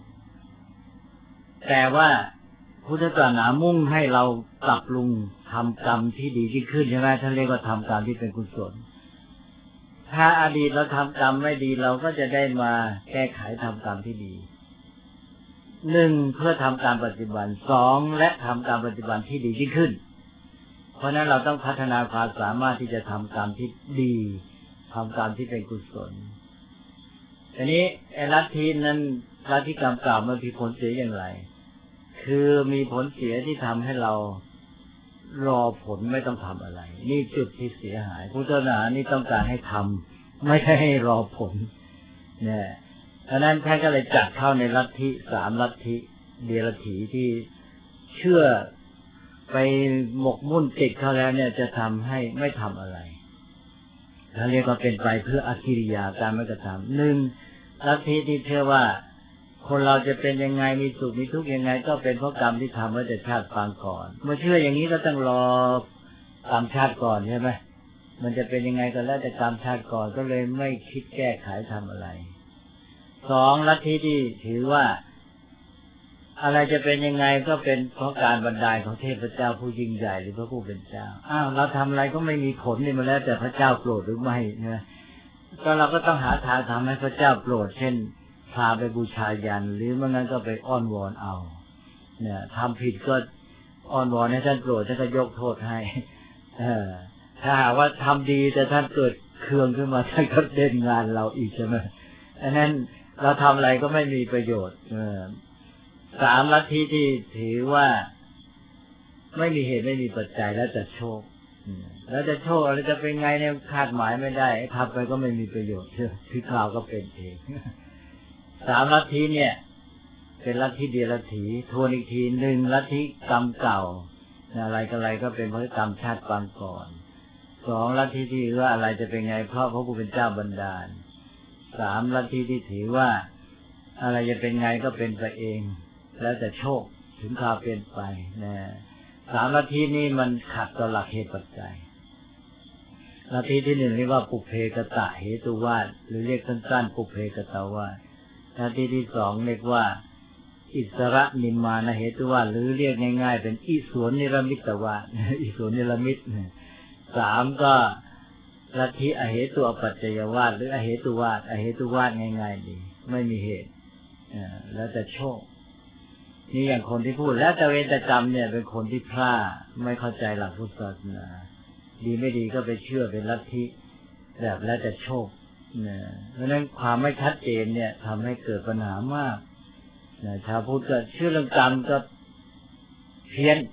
แต่ว่าพุทธศาสนามุ่งให้เราปรับปรุงทำกรรมที่ดียิ่งขึ้นใช่ไหมท่านเรียกว่าทำกรรมที่เป็นกุศลถ้าอดีตเราทำกรรมไม่ดีเราก็จะได้มาแก้ไขทำกรรมที่ดีหนึ่งเพื่อทำการปัจจุบันสองและทำการปัจจุบันที่ดียิ่งขึ้นเพราะนั้นเราต้องพัฒนาความสามารถที่จะทำกรรมที่ดีทำกรรมที่เป็นกุศลทีนี้ลัทธินั้นลัทธิกรรมเก่ามันมีผลเสียอย่างไรคือมีผลเสียที่ทำให้เรารอผลไม่ต้องทำอะไรนี่จุดที่เสียหายพุทธศาสนานี่ต้องการให้ทำไม่ใช่ให้รอผลเนี่ยดังนั้นท่านก็เลยจัดเข้าในลัทธิ3ลัทธิเดรัจฉีที่เชื่อไปหมกมุ่นติดเขาแล้วเนี่ยจะทำให้ไม่ทำอะไรเขาเรียกว่าเป็นไปเพื่ออกิริยาการไม่กระทำหนึ่งลัทธิที่เชื่อว่าคนเราจะเป็นยังไงมีสุขมีทุกข์ยังไงก็เป็นเพราะกรรมที่ทำไว้แต่ชาติปางก่อนเมื่อเชื่ออย่างนี้ก็ต้องรอกรรมชาติก่อนใช่ไหมมันจะเป็นยังไงก็แล้วแต่กรรมชาติก่อนก็เลยไม่คิดแก้ไขทำอะไรสองลัทธิที่ถือว่าอะไรจะเป็นยังไงก็เป็นเพราะการบันดาลของเทพเจ้าผู้ยิ่งใหญ่หรือพระผู้เป็นเจ้าเราทำอะไรก็ไม่มีผลนี่มาแล้วแต่พระเจ้าโปรดหรือไม่นะก็เราก็ต้องหาทางทำให้พระเจ้าโปรดเช่นพาไปบูชายันหรือไม่งั้นก็ไปอ้อนวอนเอาเนี่ยทำผิดก็อ้อนวอนให้ท่านโปรดท่านก็ยกโทษให้ถ้าหากว่าทำดีแต่ท่านเกิดเคืองขึ้นมาท่านก็เล่นงานเราอีกใช่ไหมอันนั้นเราทำอะไรก็ไม่มีประโยชน์สามลัทธิที่ถือว่าไม่มีเหตุไม่มีปัจจัยแล้วแต่โชคแล้วจะโชคอะไรจะเป็นไงเนี่ยคาดหมายไม่ได้ทำไปก็ไม่มีประโยชน์ที่คราวก็เป็นเองสามลัทธิเนี่ยเป็นลัทธิเดียรถีทวนอีกทีหนึ่งลัทธิกรรมเก่าอะไรก็เป็นเพราะกรรมชาติปางก่อนสองลัทธิที่ว่าอะไรจะเป็นไงเพราะพระผู้เป็นเจ้าบันดาลสามลัทธิที่ถือว่าอะไรจะเป็นไงก็เป็นไปเองแล้วแต่โชคถึงข่าวเปลี่ยนไปนะสามลัทธินี้มันขัดต่อหลักเหตุปัจจัยลัทธิที่หนึ่งเรียกว่าปุเพกตะเหตุวาทหรือเรียกสั้นๆปุเพกตวาทลัทธิที่สองเรียกว่าอิสระนิมมานเหตุวาทหรือเรียกง่ายๆเป็นอิสวนนิรมิตวาทอิสวนนิรมิตสามก็ลัทธิอเหตุอปัจจยวาทหรืออเหตุวาทอเหตุวาทง่ายๆดีไม่มีเหตุแล้วแต่โชคนี่อย่างคนที่พูดแล้วแต่เวรแต่กรรมเนี่ยเป็นคนที่พลาดไม่เข้าใจหลักพุทธศาสนาดีไม่ดีก็ไปเชื่อเป็นลัทธิแบบแล้วแต่โชคเพราะนั้นความไม่ชัดเจนเนี่ยทำให้เกิดปัญหามากชาวพุทธก็เชื่อเรื่องกรรมก็เพี้ยน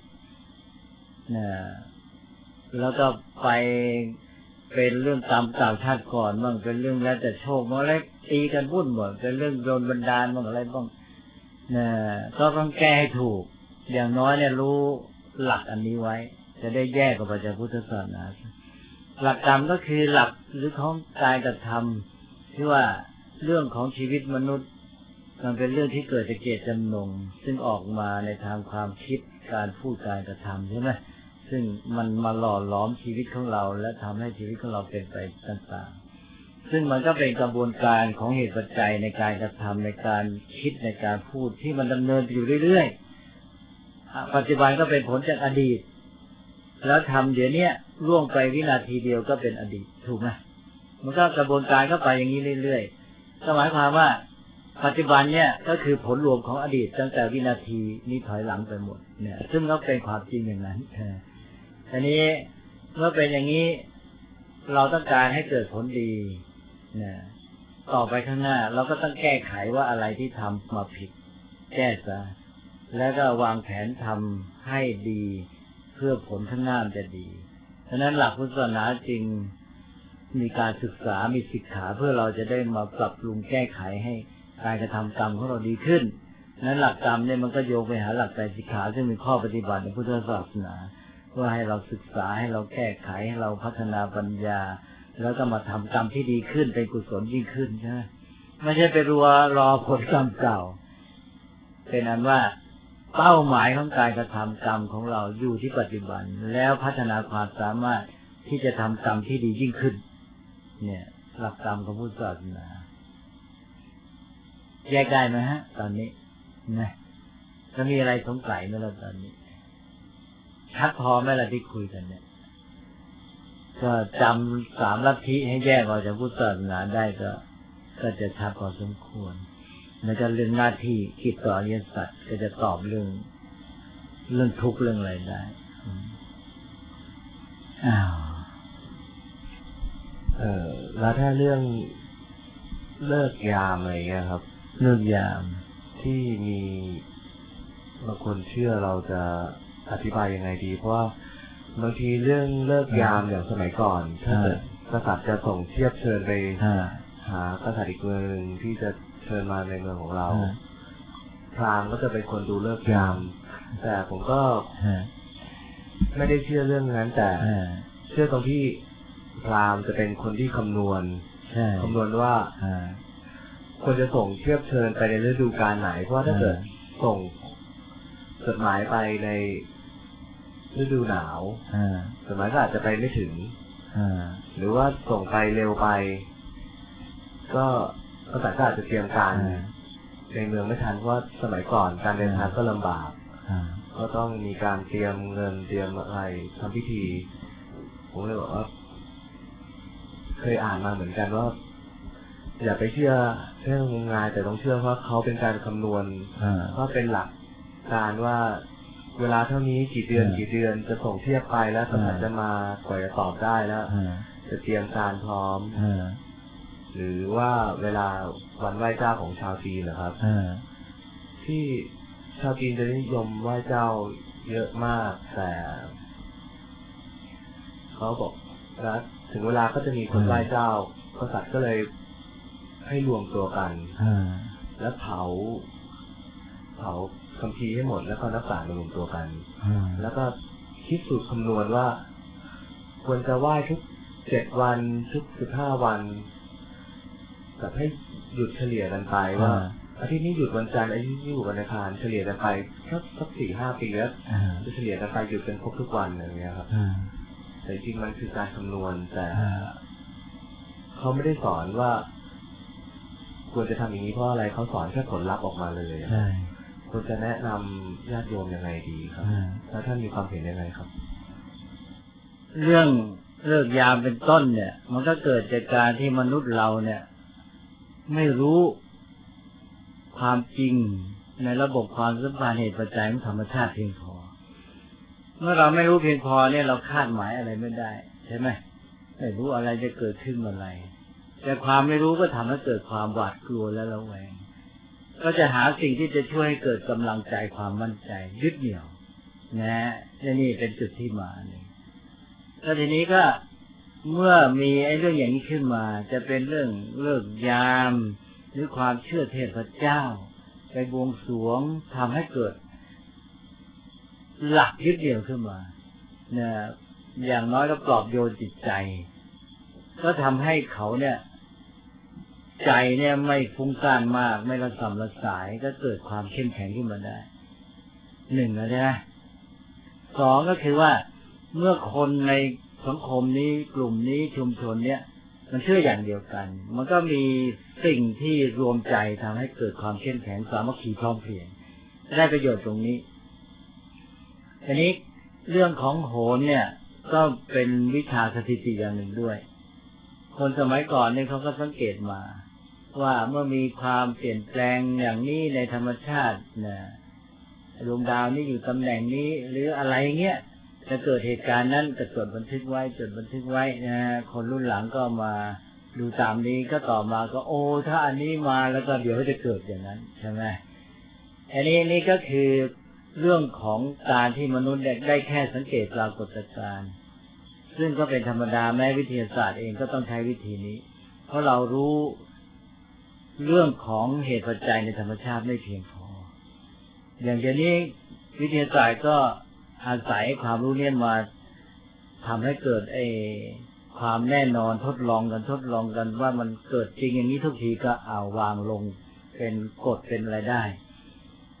แล้วก็ไปเป็นเรื่องกรรมเก่าชาติก่อนบ้างเป็นเรื่องแล้วแต่โชคบ้างอะไรตีกันวุ่นหมดเป็นเรื่องโดนบันดาลบ้างอะไรบ้างก็ต้องแก้ให้ถูกอย่างน้อยเนี่ยรู้หลักอันนี้ไว้จะได้แยกออกมาจากพุทธศาสนาหลักกรรมก็คือหลักหรือของกายกระทำที่ว่าเรื่องของชีวิตมนุษย์มันเป็นเรื่องที่เกิดจากเจตจำนงซึ่งออกมาในทางความคิดการพูดการกระทำใช่ไหมซึ่งมันมาหล่อหลอมชีวิตของเราและทำให้ชีวิตของเราเป็นไปต่างๆซึ่งมันก็เป็นกระบวนการของเหตุปัจจัยในการกระทำในการคิดในการพูดที่มันดำเนินอยู่เรื่อยๆปัจจุบันก็เป็นผลจากอดีตแล้วทำเดี๋ยวนี้ล่วงไปวินาทีเดียวก็เป็นอดีตถูกไหมมันก็กระบวนการก็ไปอย่างนี้เรื่อยๆก็หมายความว่าปัจจุบันเนี่ยก็คือผลรวมของอดีตตั้งแต่วินาทีนี้ถอยหลังไปหมดเนี่ยซึ่งก็เป็นความจริงอย่างนั้นทีนี้เมื่อเป็นอย่างนี้เราต้องการให้เกิดผลดีเนี่ยต่อไปข้างหน้าเราก็ต้องแก้ไขว่าอะไรที่ทำมาผิดแก้ซะแล้วก็วางแผนทำให้ดีเพื่อผลข้างหน้าจะดีฉะนั้นหลักพุทธศาสนาจริงมีการศึกษามีศิกขาเพื่อเราจะได้มาปรับปรุงแก้ไขให้การกระทำกรรมของเราดีขึ้นนั้นหลักกรรมเนี่ยมันก็โยงไปหาหลักไตรสิกขาซึ่งมีข้อปฏิบัติในพุทธศาสนาว่าให้เราศึกษาให้เราแก้ไขให้เราพัฒนาปัญญาแล้วก็มาทำกรรมที่ดีขึ้นเป็นกุศลยิ่งขึ้นใช่ไหมไม่ใช่ไปรอผลกรรมเก่าเป็นอันว่าเป้าหมายของการกระทำกรรมของเราอยู่ที่ปัจจุบันแล้วพัฒนาความสามารถที่จะทำกรรมที่ดียิ่งขึ้นเนี่ยหลักกรรมของพุทธศาสนาแยกได้ไหมฮะตอนนี้นะจะมีอะไรสงสัยไหมล่ะตอนนี้ชัดพอไหมล่ะที่คุยกันเนี่ยก็จำ3 ลัทธิให้แยกออกจากพุทธศาสนาได้ก็จะชัดพอสมควรแล้วก็เรื่องหน้าที่กิจต่ออริยสัจก็จะตอบเรื่องทุกข์เรื่องอะไรได้แล้วถ้าเรื่องเลิกยามอะไรเงี้ยครับเลิกยามที่มีบางคนเชื่อเราจะอธิบายยังไงดีเพราะว่าบางทีเรื่องเลิกยามอย่างสมัยก่อนถ้าเกิดกษัตริย์จะส่งเทียบเชิญไปหากษัตริย์อีกเมืองนึงที่จะเชิญมาในเมืองของเราพราหมณ์ก็จะเป็นคนดูเลิกยามแต่ผมก็ไม่ได้เชื่อเรื่องนั้นแต่เชื่อตรงที่พราหมณ์จะเป็นคนที่คำนวณว่าควรจะส่งเทียบเชิญไปในฤดูกาลไหนเพราะถ้าเกิดส่งจดหมายไปในฤดูหนาวจดหมายก็อาจจะไปไม่ถึงหรือว่าส่งไปเร็วไปก็กษัตริย์ก็อาจจะเตรียมการในเมืองไม่ทันเพราะสมัยก่อนการเดินทางก็ลำบากก็ต้องมีการเตรียมเงินเตรียมอะไรทำพิธีผมเลยบอกว่าเคยอ่านมาเหมือนกันว่าอย่าไปเชื่อเรื่องงมงายแต่ต้องเชื่อเพราะเขาเป็นการคำนวณว่าเป็นหลักการว่าเวลาเท่านี้กี่เดือนจะส่งเทียบไปแล้วกษัตริย์จะมากว่าจะตอบได้แล้วจะเตรียมการพร้อมหรือว่าเวลาวันไหว้เจ้าของชาวจีนนะครับที่ชาวจีนจะนิยมไหว้เจ้าเยอะมากแต่เขาบอกว่าถึงเวลาก็จะมีคนไหว้เจ้ากษัตริย์ก็เลยให้รวมตัวกันแล้วเผาคัมภีร์ให้หมดแล้วก็นักปราชญ์มารวมตัวกันแล้วก็คิดสูตรคำนวณว่าควรจะไหว้ทุก7 วันทุก15 วันแต่ให้หยุดเฉลี่ยกันไปว่าอาทิตย์นี้หยุดวันจันทร์อาทิตย์นี้หยุดวันอังคารเฉลี่ยกันไปสัก 4-5 ปีแล้วจะเฉลี่ยกันไปหยุดกันครบทุกวันอย่างเงี้ยครับแต่จริงมันคือการคำนวณแต่เขาไม่ได้สอนว่าควรจะทำอย่างนี้เพราะอะไรเขาสอนแค่ผลลัพธ์ออกมาเลยควรจะแนะนำญาติโยมยังไงดีครับถ้าท่านมีความเห็นยังไงครับเรื่องเลิกยามเป็นต้นเนี่ยมันก็เกิดจากการที่มนุษย์เราเนี่ยไม่รู้ความจริงในระบบความสัมพันธ์เหตุปัจจัยของธรรมชาติเพียงพอเมื่อเราไม่รู้เพียงพอเนี่ยเราคาดหมายอะไรไม่ได้ใช่ไหมไม่รู้อะไรจะเกิดขึ้นเมื่อไหร่แต่ความไม่รู้ก็ทำให้เกิดความหวาดกลัวและระแวงก็จะหาสิ่งที่จะช่วยให้เกิดกำลังใจความมั่นใจยึดเหนี่ยวนะนี่เป็นจุดที่มาเนี่ยแล้วทีนี้ก็เมื่อมีไอ้เรื่องอย่างนี้ขึ้นมาจะเป็นเรื่องเลิกยามหรือความเชื่อเทพเจ้าไปบวงสรวงทำให้เกิดหลักยึดเหนี่ยวขึ้นมาเนี่ยอย่างน้อยก็ปลอบโยนจิตใจก็ทำให้เขาเนี่ยใจเนี่ยไม่ฟุ้งซ่านมากไม่ระส่ำระสายก็เกิดความเข้มแข็งขึ้นมาได้1นะใช่ไหม2ก็คือว่าเมื่อคนในสังคมนี้กลุ่มนี้ชุมชนเนี้ยมันเชื่ออย่างเดียวกันมันก็มีสิ่งที่รวมใจทำให้เกิดความเข้มแข็งสามัคคีพร้อมเพรียงได้ประโยชน์ตรงนี้ทีนี้เรื่องของโหรเนี่ยก็เป็นวิชาสถิติอย่างหนึ่งด้วยคนสมัยก่อนเนี่ยเขาก็สังเกตมาว่าเมื่อมีความเปลี่ยนแปลงอย่างนี้ในธรรมชาตินะดวงดาวนี่อยู่ตำแหน่งนี้หรืออะไรเงี้ยจะเกิดเหตุการณ์นั้นจะจดบันทึกไว้นะคนรุ่นหลังก็มาดูตามนี้ก็ต่อมาก็โอ้ถ้าอันนี้มาแล้วก็เดี๋ยวจะเกิดอย่างนั้นใช่ไหมอันนี้ก็คือเรื่องของการที่มนุษย์ได้แค่สังเกตปรากฏการณ์ซึ่งก็เป็นธรรมดาแม้วิทยาศาสตร์เองก็ต้องใช้วิธีนี้เพราะเรารู้เรื่องของเหตุปัจจัยในธรรมชาติไม่เพียงพออย่างเดี๋ยวนี้วิทยาศาสตร์ก็อาศัยความรู้เนี่ยมาทำให้เกิดความแน่นอนทดลองกันว่ามันเกิดจริงอย่างนี้ทุกทีก็เอาวางลงเป็นกฎเป็นอะไรได้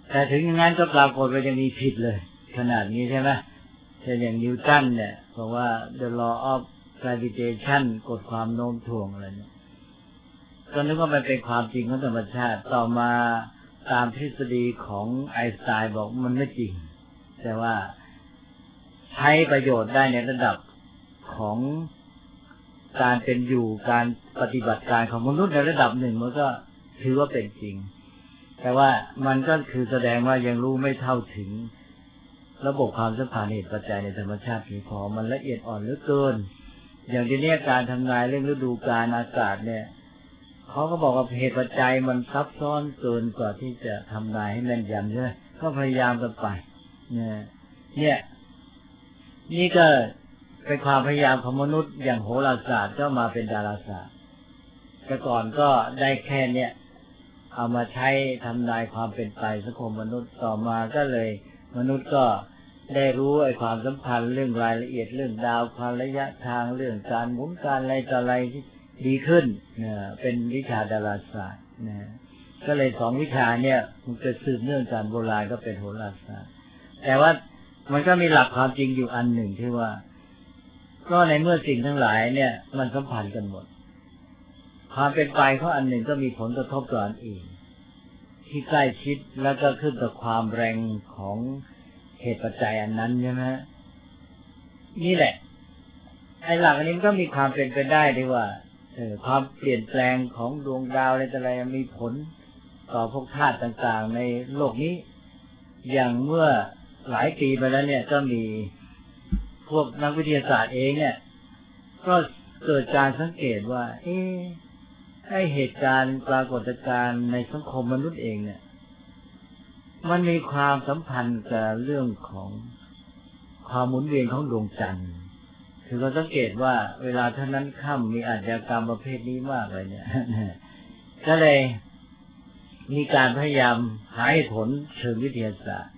แต่ถึงอย่างนั้นก็ปรากฏว่ายังมีผิดเลยขนาดนี้ใช่ไหมเช่นอย่างนิวตันเนี่ยบอกว่า the law of gravitation กฎความโน้มถ่วงอะไรเนี่ยก็นึกว่ามันเป็นความจริงของธรรมชาติต่อมาตามทฤษฎีของไอน์สไตน์บอกมันไม่จริงแต่ว่าใช้ประโยชน์ได้ในระดับของการเป็นอยู่การปฏิบัติการของมนุษย์ในระดับหนึ่งมันก็ถือว่าเป็นจริงแต่ว่ามันก็คือแสดงว่ายังรู้ไม่เท่าถึงระบบความสัมพันธ์เหตุปัจจัยในธรรมชาติพอมันละเอียดอ่อนเหลือเกินอย่างที่นี้การทำนายเรื่องฤดูกาลอากาศเนี่ยเขาก็บอกว่าเหตุปัจจัยมันซับซ้อนเกินกว่าที่จะทำนายให้แม่นยำใช่ไหมก็พยายามกันไปเนี่ยนี่ก็เป็นความพยายามของมนุษย์อย่างโหราศาสตร์ก็มาเป็นดาราศาสตร์แต่ก่อนก็ได้แค่เนี้ยเอามาใช้ทำนายความเป็นไปสังคมมนุษย์ต่อมาก็เลยมนุษย์ก็ได้รู้ไอ้ความสัมพันธ์เรื่องรายละเอียดเรื่องดาวความระยะทางเรื่องการหมุนการอะไรต่ออะไรที่ดีขึ้นเป็นวิชาดาราศาสตร์ก็เลยสองวิชาเนี่ยมันเกิดสืบเนื่องจากโบราณก็เป็นโหราศาสตร์แต่ว่ามันก็มีหลักความจริงอยู่อันหนึ่งที่ว่าก็ในเมื่อสิ่งทั้งหลายเนี่ยมันสัมพันธ์กันหมดความเป็นไปของอันหนึ่งก็มีผลกระทบต่ออันอื่นที่ใกล้ชิดแล้วก็ขึ้นกับความแรงของเหตุปัจจัยอันนั้นใช่ไหมนี่แหละไอ้หลักอันนี้มันก็มีความเป็นไปได้ที่ว่าความเปลี่ยนแปลงของดวงดาวอะไรมีผลต่อพวกธาตุต่างๆในโลกนี้อย่างเมื่อหลายปีไปแล้วเนี่ยก็มีพวกนักวิทยาศาสตร์เองเนี่ยก็เกิดการสังเกตว่าไอ้เหตุการณ์ปรากฏการณ์ในสังคมมนุษย์เองเนี่ยมันมีความสัมพันธ์กับเรื่องของความหมุนเวียนของดวงจันทร์คือเราสังเกตว่าเวลาเท่านั้นค่ำมีอาชญากรรมประเภทนี้มากเลยเนี่ยก็เลยมีการพยายามหาเหตุผลเชิงวิทยาศาสตร์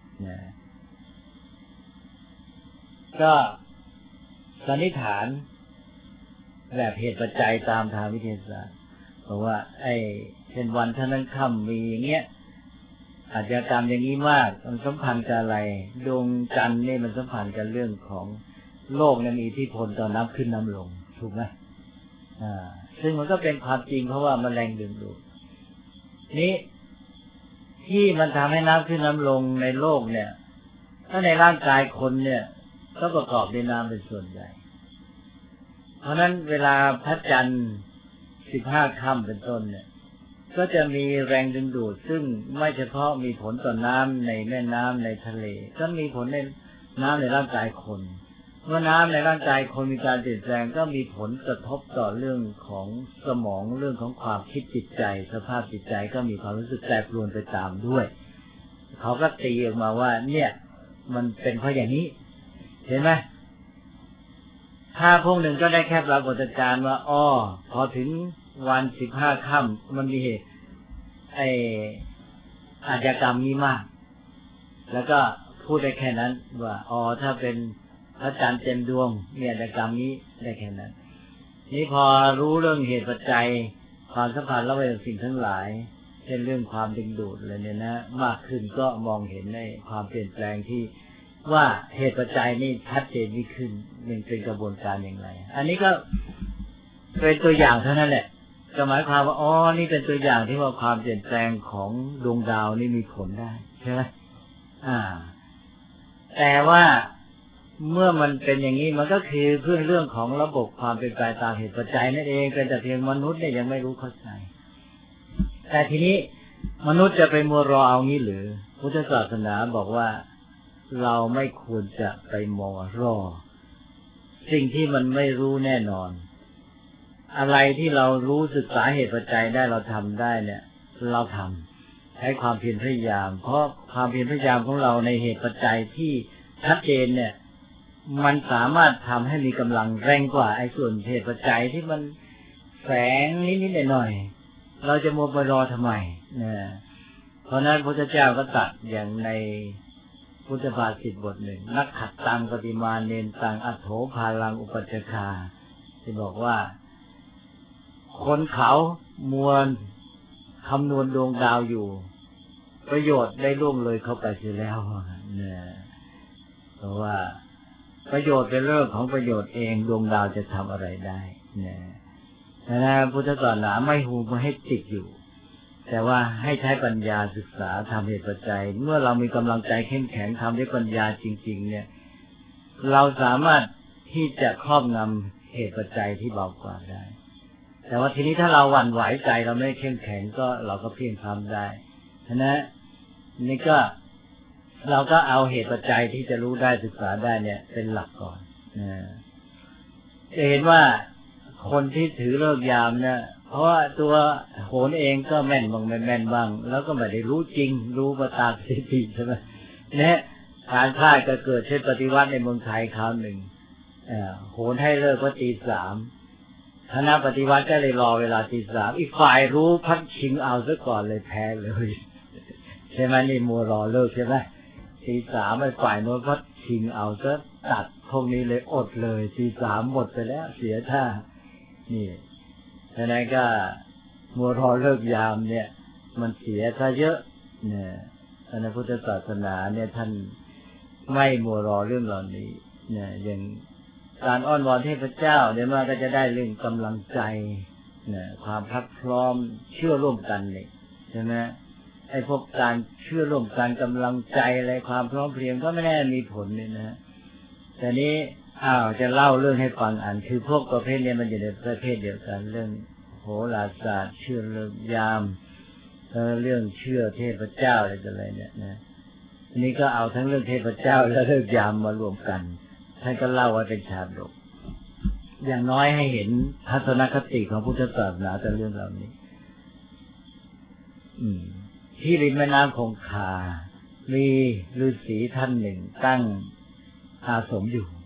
ก็สันนิษฐานแบบเหตุปัจจัยตามทางวิทยาศาสตร์เพราะว่าเช่นวันเท่านั้นค่ำมีอย่างเงี้ยอาชญากรรมอย่างนี้มากมันสัมพันธ์กับอะไรดวงจันทร์นี่มันสัมพันธ์กับเรื่องของโลกนั้นมีอิทธิพลต่อน้ำขึ้นน้ำลงถูกไหมซึ่งมันก็เป็นความจริงเพราะว่ามันแรงดึงดูดนี้ที่มันทำให้น้ำขึ้นน้ำลงในโลกเนี่ยถ้าในร่างกายคนเนี่ยก็ประกอบด้วยน้ำเป็นส่วนใหญ่เพราะนั้นเวลาพระจันทร์15 ค่ำเป็นต้นเนี่ยก็จะมีแรงดึงดูดซึ่งไม่เฉพาะมีผลต่อน้ำในแม่น้ำในทะเลก็มีผลในน้ำในร่างกายคนเมื่อน้ำในร่างกายคนมีการเปลี่ยนแปลงก็มีผลกระทบต่อเรื่องของสมองเรื่องของความคิดจิตใจสภาพจิตใจก็มีความรู้สึกแปรปรวนไปตามด้วยเขาก็ตีออกมาว่าเนี่ยมันเป็นเพราะอย่างนี้เห็นไหมถ้าพวกหนึ่งก็ได้แค่ปรากฏการณ์ว่าพอถึงวัน15 ค่ำมันมีเหตุอาชญากรรมนี้มากแล้วก็พูดได้แค่นั้นว่าถ้าเป็นพระจันทร์เต็มดวงมีอาชญากรรมนี้ได้แค่นั้นนี่พอรู้เรื่องเหตุปัจจัยความสัมพันธ์ระหว่างสิ่งทั้งหลายเช่นเรื่องความดึงดูดอะไรเนี่ยนะมากขึ้นก็มองเห็นในความเปลี่ยนแปลงที่ว่าเหตุปัจจัยนี่ชัดเจนยิ่งขึ้นมันเป็นกระบวนการอย่างไรอันนี้ก็เป็นตัวอย่างเท่านั้นแหละก็หมายความว่านี่เป็นตัวอย่างที่ว่าความเปลี่ยนแปลงของดวงดาวนี่มีผลได้ใช่ไหมแต่ว่าเมื่อมันเป็นอย่างนี้มันก็คือเรื่องของระบบความเป็นไปตามเหตุปัจจัยนั่นเองเป็นแต่เพียงมนุษย์เนี่ยยังไม่รู้เข้าใจแต่ทีนี้มนุษย์จะไปมัวรอเอางี้หรือพุทธศาสนาบอกว่าเราไม่ควรจะไปมัวรอสิ่งที่มันไม่รู้แน่นอนอะไรที่เรารู้ศึกษาเหตุปัจจัยได้เราทำได้เนี่ยเราทำใช้ความเพียรพยายามเพราะความเพียรพยายามของเราในเหตุปัจจัยที่ชัดเจนเนี่ยมันสามารถทำให้มีกำลังแรงกว่าไอ้ส่วนเหตุปัจจัยที่มันแฝงนิดๆหน่อยๆเราจะมัวไปรอทำไมเพราะนั้นพระพุทธเจ้าก็ตรัสอย่างในพุทธภาษิตบทหนึ่งนักขัดตังปฏิมาเนนตังอัตโถภาลังอุปัจจคาที่บอกว่าคนเขามวลคำนวณดวงดาวอยู่ประโยชน์ได้ล่วงเลยเข้าไปเสียแล้วเนี่ยเพราะว่าประโยชน์เป็นเรื่องของประโยชน์เองดวงดาวจะทำอะไรได้เนี่ยนะพุทธศาสนาไม่หูมาให้ติดอยู่แต่ว่าให้ใช้ปัญญาศึกษาทำเหตุปัจจัยเมื่อเรามีกำลังใจเข้มแข็งทำด้วยปัญญาจริงๆเนี่ยเราสามารถที่จะครอบงำเหตุปัจจัยที่เบากว่าได้แต่ว่าทีนี้ถ้าเราหวั่นไหวใจเราไม่เข้มแข็งก็เราก็เพียงทำได้ฉะนั้นนี่ก็เราก็เอาเหตุปัจจัยที่จะรู้ได้ศึกษาได้เนี่ยเป็นหลักก่อนจะเห็นว่าคนที่ถือเลิกยามเนี่ยเพราะว่าตัวโหนเองก็แม่นบ้างไม่แม่นบ้างแล้วก็ไม่ได้รู้จริงรู้ประตามสถิติใช่ไหมเนี่ยการคาดก็เกิดเช่นปฏิวัติในเมืองไทยคราวหนึ่งโหนให้เลิกว่าตี 3คณะปฏิวัติก็เลยรอเวลาตี 3อีกฝ่ายรู้พัดชิงเอาซะก่อนเลยแพ้เลยใช่ไหมนี่มัวรอเลิกใช่ไหมตี 3ไอ้ฝ่ายโน้นพัดชิงเอาซะตัดพวกนี้เลยอดเลยตี 3หมดไปแล้วเสียท่านี่ฉะนั้นก็มัวรอเลิกยามเนี่ยมันเสียซะเยอะเนี่ยในพุทธศาสนาเนี่ยท่านไม่มัวรอเรื่องเหล่านี้เนี่ยอย่างการอ้อนวอนเทพเจ้าเนี่ยมันก็จะได้เรื่องกำลังใจเนี่ยความพรักพร้อมเชื่อร่วมกันเนี่ยใช่ไหมไอ้พวกการเชื่อร่วมกันกำลังใจอะไรความพร้อมเพรียงก็ไม่แน่มีผลเนี่ยนะแต่นี้จะเล่าเรื่องให้ฟังอันคือพวกประเภทนี้มันอยู่ในประเภทเดียวกันเรื่องโหราศาสตร์เชื่อเลิกยามเรื่องเชื่อเทพเจ้าอะไรเนี่ยนะนี่ก็เอาทั้งเรื่องเทพเจ้าและเลิกยามมารวมกันท่านก็เล่าว่าเป็นชาดกอย่างน้อยให้เห็นทัศนคติของพุทธศาสนาแต่เรื่องเหล่านี้ที่ริมแม่น้ำคงคามีฤาษีท่านหนึ่งตั้งอาสมอยู่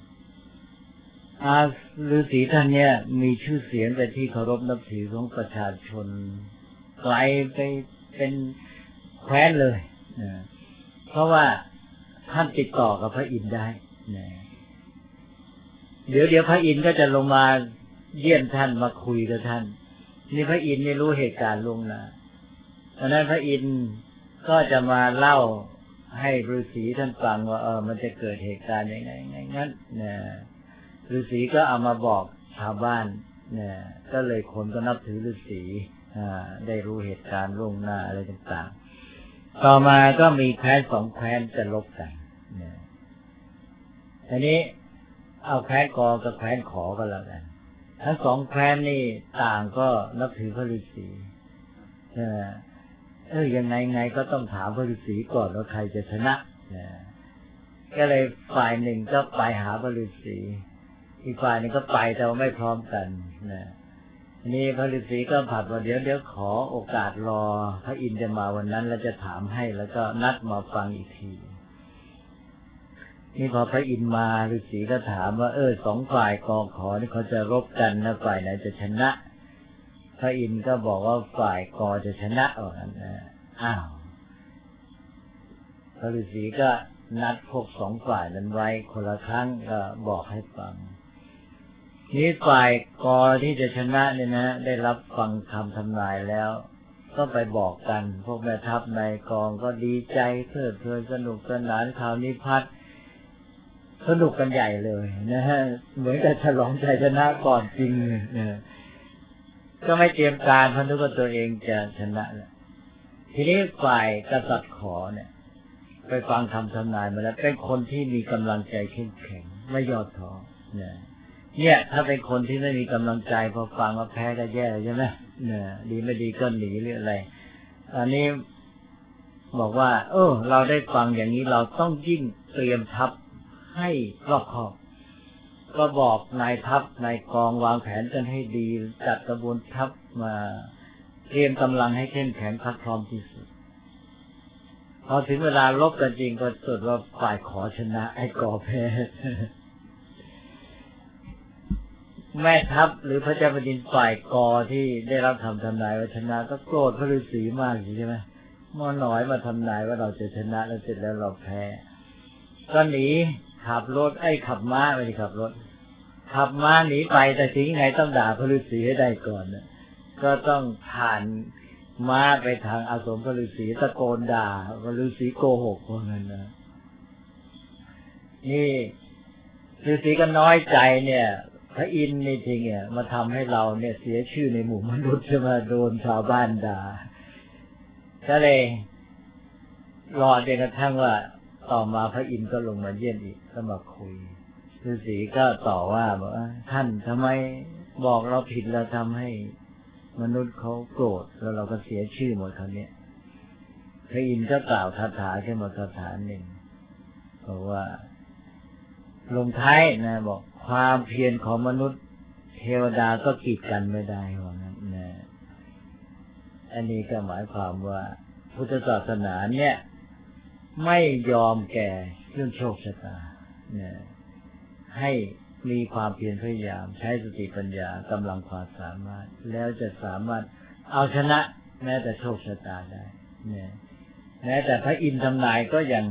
ฤาษีท่านเนี่ยมีชื่อเสียงเป็นที่เคารพนับถือของประชาชนไกลไปเป็นแคว้นเลยเพราะว่าท่านติดต่อกับพระอินทร์ได้เดี๋ยวพระอินทร์ก็จะลงมาเยี่ยมท่านมาคุยกับท่านนี่พระอินทร์ไม่รู้เหตุการณ์ล่วงหน้าเพราะนั้นพระอินทร์ก็จะมาเล่าให้ฤาษีท่านฟังว่ามันจะเกิดเหตุการณ์ยังไงงั้นฤาษีก็เอามาบอกชาวบ้านก็เลยคนก็นับถือฤาษีได้รู้เหตุการณ์ล่วงหน้าอะไรต่างๆต่อมาก็มีแคว้น2แคว้นจะลบกันทีนี้เอาแคว้นกอกับแคว้นขอก็แล้วกันทั้ง2แคว้นนี่ต่างก็นับถือพระฤาษียังไงก็ต้องถามพระฤาษีก่อนว่าใครจะชนะก็เลยฝ่ายหนึ่งก็ไปหาพระฤาษีอีกฝ่ายหนึ่งก็ไปแต่ว่าไม่พร้อมกันนี่พระฤาษีก็ผัดว่าเดี๋ยวขอโอกาสรอพระอินทร์จะมาวันนั้นแล้วจะถามให้แล้วก็นัดมาฟังอีกทีนี่พอพระอินทร์มาฤาษีก็ถามว่า2ฝ่ายกอขอนี่เขาจะรบกันนะฝ่ายไหนจะชนะพระอินทร์ก็บอกว่าฝ่ายกอจะชนะว่างั้นพระฤาษีก็นัดพวก2ฝ่ายนั้นไว้คนละครั้งก็บอกให้ฟังนี้ฝ่ายกอที่จะชนะเนี่ยนะได้รับฟังคำทำนายแล้วก็ไปบอกกันพวกแม่ทัพในกองก็ดีใจเพลิดเพลินสนุกสนานข่าวนี้พัดสนุกกันใหญ่เลยนะฮะเหมือนกับฉลองชัยชนะก่อนจริงก็ไม่เตรียมการเพราะนึกว่าตัวเองจะชนะแล้วทีนี้ฝ่ายกษัตริย์ขอเนี่ยไปฟังคำทำนายมาแล้วเป็นคนที่มีกำลังใจเข้มแข็งไม่ย่อท้อเนี่ยถ้าเป็นคนที่ไม่มีกำลังใจพอฟังว่าแพ้ก็แย่ใช่ไหมดีไม่ดีก็หนีหรืออะไรอันนี้บอกว่าเราได้ฟังอย่างนี้เราต้องยิ่งเตรียมทัพให้รอบคอบก็บอกนายทัพนายกองวางแผนกันให้ดีจัดกระบวนทัพมาเตรียมกำลังให้เข้มแข็งพักพร้อมที่สุดพอถึงเวลารบกันจริงก็สุดว่าฝ่ายขอชนะไอ้กอแพ้แม่ทัพหรือพระเจ้าแผ่นดินฝ่ายกอที่ได้รับคำทำนายว่าชนะก็โกรธพระฤาษีมากใช่ไหมหม้อน้อยมาทำนายว่าเราจะชนะแล้วเสร็จแล้วเราแพ้ก็หนีขับรถขับม้าไม่ใช่ขับรถขับม้าหนีไปแต่ถึงไงต้องด่าพระฤาษีให้ได้ก่อนก็ต้องผ่านม้าไปทางอาสมพระฤาษีตะโกนด่าพระฤาษีโกหกพวกนั้นนะนี่ฤาษีก็น้อยใจเนี่ยพระอินทร์นี่จริงเนี่ยมาทำให้เราเนี่ยเสียชื่อในหมู่มนุษย์จะมาโดนชาวบ้านด่าก็เลยรอจนกระทั่งว่าต่อมาพระอินทร์ก็ลงมาเยี่ยมอีกก็มาคุยฤาษีก็ต่อว่าบอกว่าท่านทำไมบอกเราผิดเราทำให้มนุษย์เขาโกรธแล้วเราก็เสียชื่อหมดคราวนี้พระอินทร์ก็กล่าวคาถาขึ้นมาคาถาหนึ่งบอกว่าลงท้ายนะบอกความเพียรของมนุษย์เทวดาก็กีดกันไม่ได้ว่างั้นนะอันนี้ก็หมายความว่าพุทธศาสนาเนี่ยไม่ยอมแก่เรื่องโชคชะตาเนี่ยให้มีความเพียรพยายามใช้สติปัญญากำลังความสามารถแล้วจะสามารถเอาชนะแม้แต่โชคชะตาได้เนี่ยแม้แต่พระอินทร์ทำนายก็ยัง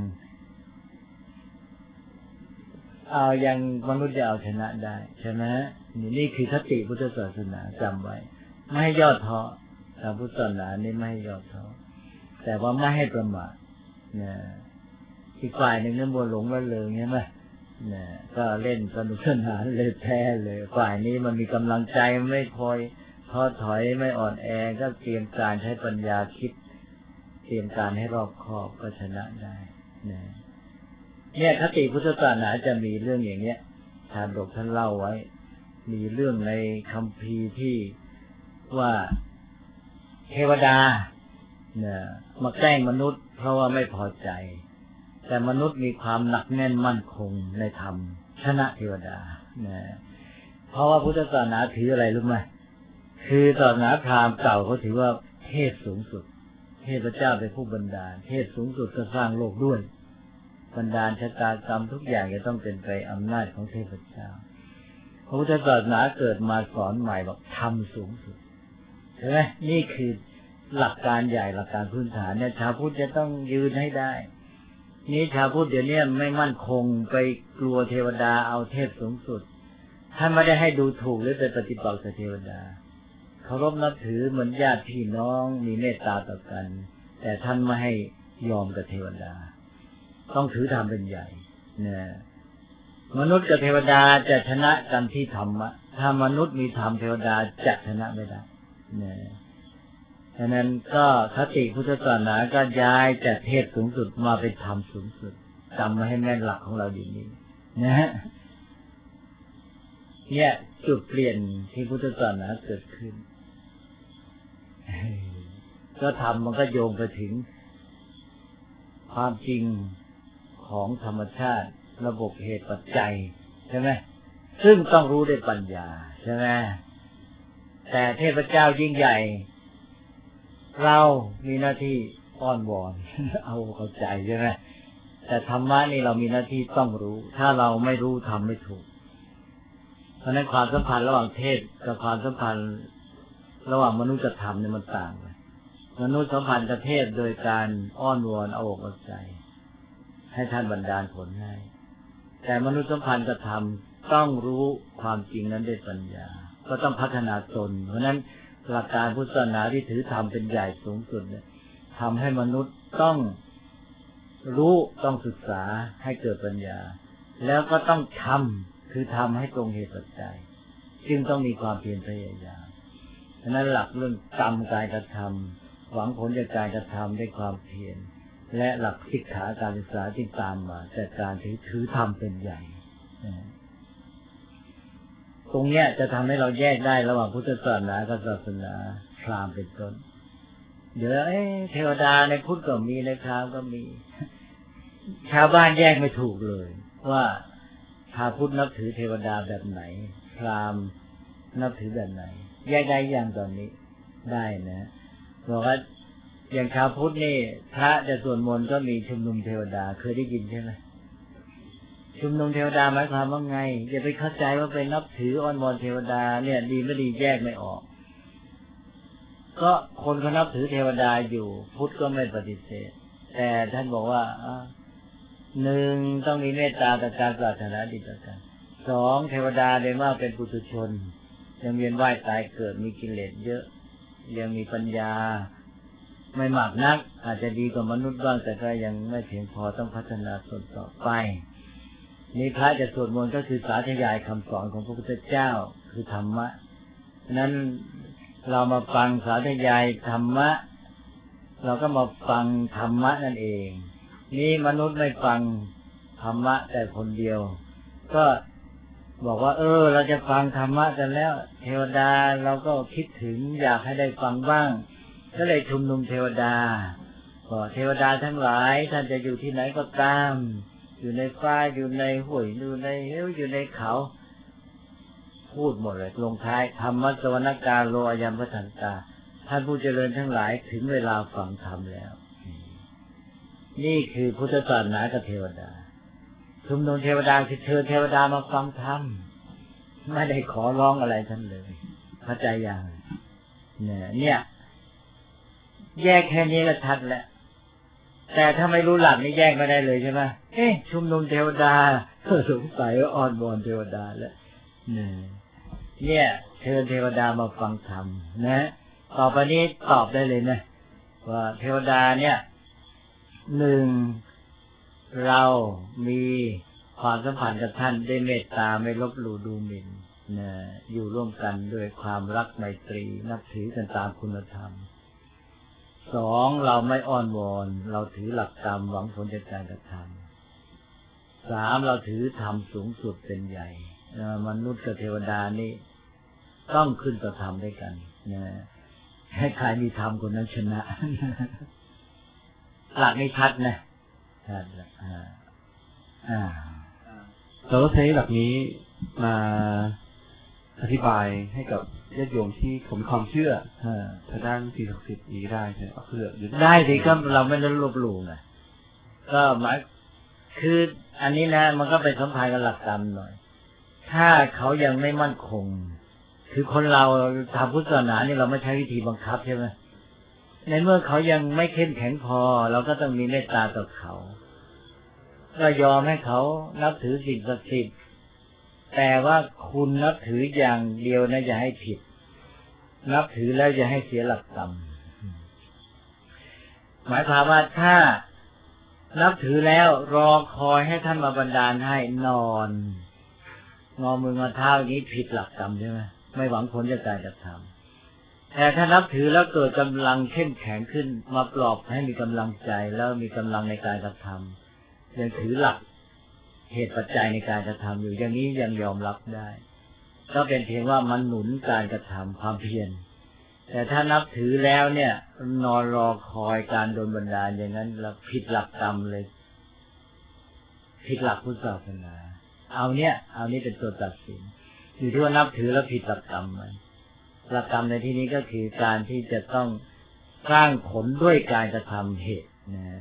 มนุษย์จะเอาชนะได้ใช่ไหมนี่คือคติพุทธศาสนาจำไว้ไม่ให้ย่อท้อทางพุทธศาสนานี่ไม่ให้ย่อท้อแต่ว่าไม่ให้ประมาทเนี่ยอีกฝ่ายหนึ่งนั้นบัวหลงละเลงใช่ไหมเนี่ยก็เล่นสนุกสนานเลยแพ้เลยฝ่ายนี้มันมีกำลังใจไม่คอยท้อถอยไม่อ่อนแอก็เตรียมการใช้ปัญญาคิดเตรียมการให้รอบคอบก็ชนะได้เนี่ยคติพุทธศาสนาจะมีเรื่องอย่างเนี้ยชาดกท่านเล่าไว้มีเรื่องในคัมภีร์ที่ว่าเทวดาเนี่ยมาแกล้งมนุษย์เพราะว่าไม่พอใจแต่มนุษย์มีความหนักแน่นมั่นคงในธรรมชนะเทวดาเนี่ยเพราะว่าพุทธศาสนาถืออะไรรู้ไหมคือศาสนาพราหมณ์เก่าเขาถือว่าเทพสูงสุดเทพเจ้าเป็นผู้บันดาลเทพสูงสุดก็สร้างโลกด้วยบันดาลชะตากรรมทุกอย่างจะต้องเป็นไปอำนาจของเทพเจ้าพระพุทธศาสนาเกิดมาสอนใหม่บอกธรรมสูงสุดใช่ไหมนี่คือหลักการใหญ่หลักการพื้นฐานเนี่ยชาวพุทธจะต้องยืนให้ได้นี้ชาวพุทธเดี๋ยวนี้ไม่มั่นคงไปกลัวเทวดาเอาเทพสูงสุดท่านไม่ได้ให้ดูถูกหรือไปปฏิบัติกับเทวดาเคารพนับถือเหมือนญาติพี่น้องมีเมตตาต่อกันแต่ท่านไม่ให้ยอมกับเทวดาต้องถือธรรมเป็นใหญ่เนี่ยมนุษย์กับเทวดาจะชนะกันที่ธรรมะถ้ามนุษย์มีธรรมเทวดาจะชนะไม่ได้เนี่ยฉะนั้นก็คติพุทธศาสนาก็ย้ายจากเทพสูงสุดมาเป็นธรรมสูงสุดจำไว้ให้แม่นหลักของเราดีนี้นะฮะเนี่ยจุดเปลี่ยนที่พุทธศาสนาเกิดขึ้นก็ธรรมมันก็โยงไปถึงความจริงของธรรมชาติระบบเหตุปัจจัยใช่ไหมซึ่งต้องรู้ด้วยปัญญาใช่ไหมแต่เทพเจ้ายิ่งใหญ่เรามีหน้าที่อ้อนวอนเอาเข้าใจใช่ไหมแต่ธรรมะนี่เรามีหน้าที่ต้องรู้ถ้าเราไม่รู้ทำไม่ถูกเพราะนั้นความสัมพันธ์ระหว่างเทพกับความสัมพันธ์ระหว่างมนุษย์กับธรรมเนี่ยมันต่างกันมนุษย์สัมพันธ์กับเทพโดยการอ้อนวอนเอาอกเอาใจให้ท่านบันดาลผลให้แต่มนุษย์สัมพันธ์กับธรรมต้องรู้ความจริงนั้นด้วยปัญญาก็ต้องพัฒนาตนเพราะนั้นหลักการพุทธศาสนาที่ถือธรรมเป็นใหญ่สูงสุดเนี่ยทำให้มนุษย์ต้องรู้ต้องศึกษาให้เกิดปัญญาแล้วก็ต้องทำคือทำให้ตรงเหตุปัจจัยจึงต้องมีความเพียรพยายามฉะนั้นหลักเรื่องกรรมการกระทำหวังผลจากการกระทำด้วยความเพียรและหลักศิกขาการศึกษาที่ตามมาจากการถือธรรมเป็นใหญ่ตรงเนี้ยจะทำให้เราแยกได้ระหว่างพุทธศาสนากับศาสนาพราหมณ์เป็นต้นเดี๋ยวเทวดาในพุทธก็มีในพราหมณ์ก็มีชาวบ้านแยกไม่ถูกเลยว่าชาวพุทธนับถือเทวดาแบบไหนพราหมณ์นับถือแบบไหนแยกได้อย่างตอนนี้ได้นะบอกว่าอย่างชาวพุทธนี่พระจะสวดมนต์ก็มีชุมนุมเทวดาเคยได้ยินใช่ไหมชุมนุมเทวดาหมายความว่าไงอย่าไปเข้าใจว่าไปนับถืออ้อนวอนเทวดาเนี่ยดีไม่ดีแยกไม่ออกก็คนเขานับถือเทวดาอยู่พุทธก็ไม่ปฏิเสธแต่ท่านบอกว่าหนึ่งต้องมีเมตตาต่อการปรารถนาดีต่อกันสองเทวดาโดยมากเป็นปุถุชนยังเวียนว่ายตายเกิดมีกิเลสเยอะยังมีปัญญาไม่มากนักอาจจะดีกว่ามนุษย์บ้างแต่ก็ยังไม่เพียงพอต้องพัฒนาตนต่อไปนี่พระจะสวดมนต์ก็คือสาธยายคำสอนของพระพุทธเจ้าคือธรรมะนั้นเรามาฟังสาธยายธรรมะเราก็มาฟังธรรมะนั่นเองนี่มนุษย์ไม่ฟังธรรมะแต่คนเดียวก็บอกว่าเราจะฟังธรรมะกันแล้วเทวดาเราก็คิดถึงอยากให้ได้ฟังบ้างก็เลยชุมนุมเทวดาก็เทวดาทั้งหลายท่านจะอยู่ที่ไหนก็ตามอยู่ในฟ้าอยู่ในห้วยอยู่ในเหวอยู่ในเขาพูดหมดเลยลงท้ายธรรมะสวรรกาโลอยัมพทันตาท่านผู้เจริญทั้งหลายถึงเวลาฟังธรรมแล้วนี่คือพุทธศาสนากับเทวดาชุมนุมเทวดาคือเชิญเทวดามาฟังธรรมไม่ได้ขอร้องอะไรท่านเลยเข้าใจยังเนี่ยแยกแค่นี้ก็ชัดแล้วแต่ถ้าไม่รู้หลักนี่แยกไม่ได้เลยใช่ไหมชุมนุมเทวดาสงสัยว่าอ้อนวอนเทวดาแล้วเนี่ยเชิญเทวดามาฟังธรรมนะต่อไปนี้ตอบได้เลยนะว่าเทวดาเนี่ยหนึ่งเรามีความสัมพันธ์กับท่านได้เมตตาไม่ลบหลู่ดูหมิ่นอยู่ร่วมกันด้วยความรักไมตรีนับถือกันตามคุณธรรมสองเราไม่อ้อนวอนเราถือหลักธรรมหวังผลจากการกระทำสามเราถือธรรมสูงสุดเป็นใหญ่มนุษย์กับเทวดานี่ต้องขึ้นต่อธรรมด้วยกันให้ใครมีธรรมคนนั้นชนะหลักนี้ชัดนะเราก็ใช้หลักนี้มาอธิบายให้กับญาติโยมที่ผมมีความเชื่อทางด้านสิ่งศักดิ์สิทธิ์นี้ได้ใช่ไหมเพื่อได้สิก็เราไม่ได้ลบหลู่ไงก็หมายคืออันนี้นะมันก็ไปสัมพันธ์กับหลักธรรมหน่อยถ้าเขายังไม่มั่นคงคือคนเราทำพุทธศาสนานี่เราไม่ใช้วิธีบังคับใช่ไหมในเมื่อเขายังไม่เข้มแข็งพอเราก็ต้องมีเมตตาต่อเขาก็ยอมให้เขานับถือสิ่งศักดิ์สิทธิ์แต่ว่าคุณนับถืออย่างเดียวนะอย่าให้ผิดนับถือแล้วอย่าให้เสียหลักธรรมหมายความว่าถ้านับถือแล้วรอคอยให้ท่านมาบันดาลให้นอนงอมืองอเท้าอย่างนี้ผิดหลักธรรมใช่ไหมไม่หวังผลจากการกระทำแต่ถ้านับถือแล้วเกิดกำลังเข้มแข็งขึ้นมาปลอบให้มีกำลังใจแล้วมีกำลังในการกระทำยังถือหลักเหตุปัจจัยในการกระทำอยู่อย่างนี้ยังยอมรับได้ก็เป็นเพียงว่ามันหนุนการกระทำความเพียรแต่ถ้านับถือแล้วเนี่ยนอนรอคอยการโดนบันดาลอย่างนั้นเราผิดหลักธรรมเลยผิดหลักพุทธศาสนาเอานี่เป็นตัวตัดสินอยู่ที่ว่านับถือแล้วผิดหลักธรรมไหมหลักธรรมในที่นี้ก็คือการที่จะต้องสร้างผลด้วยการกระทำเหตุนะ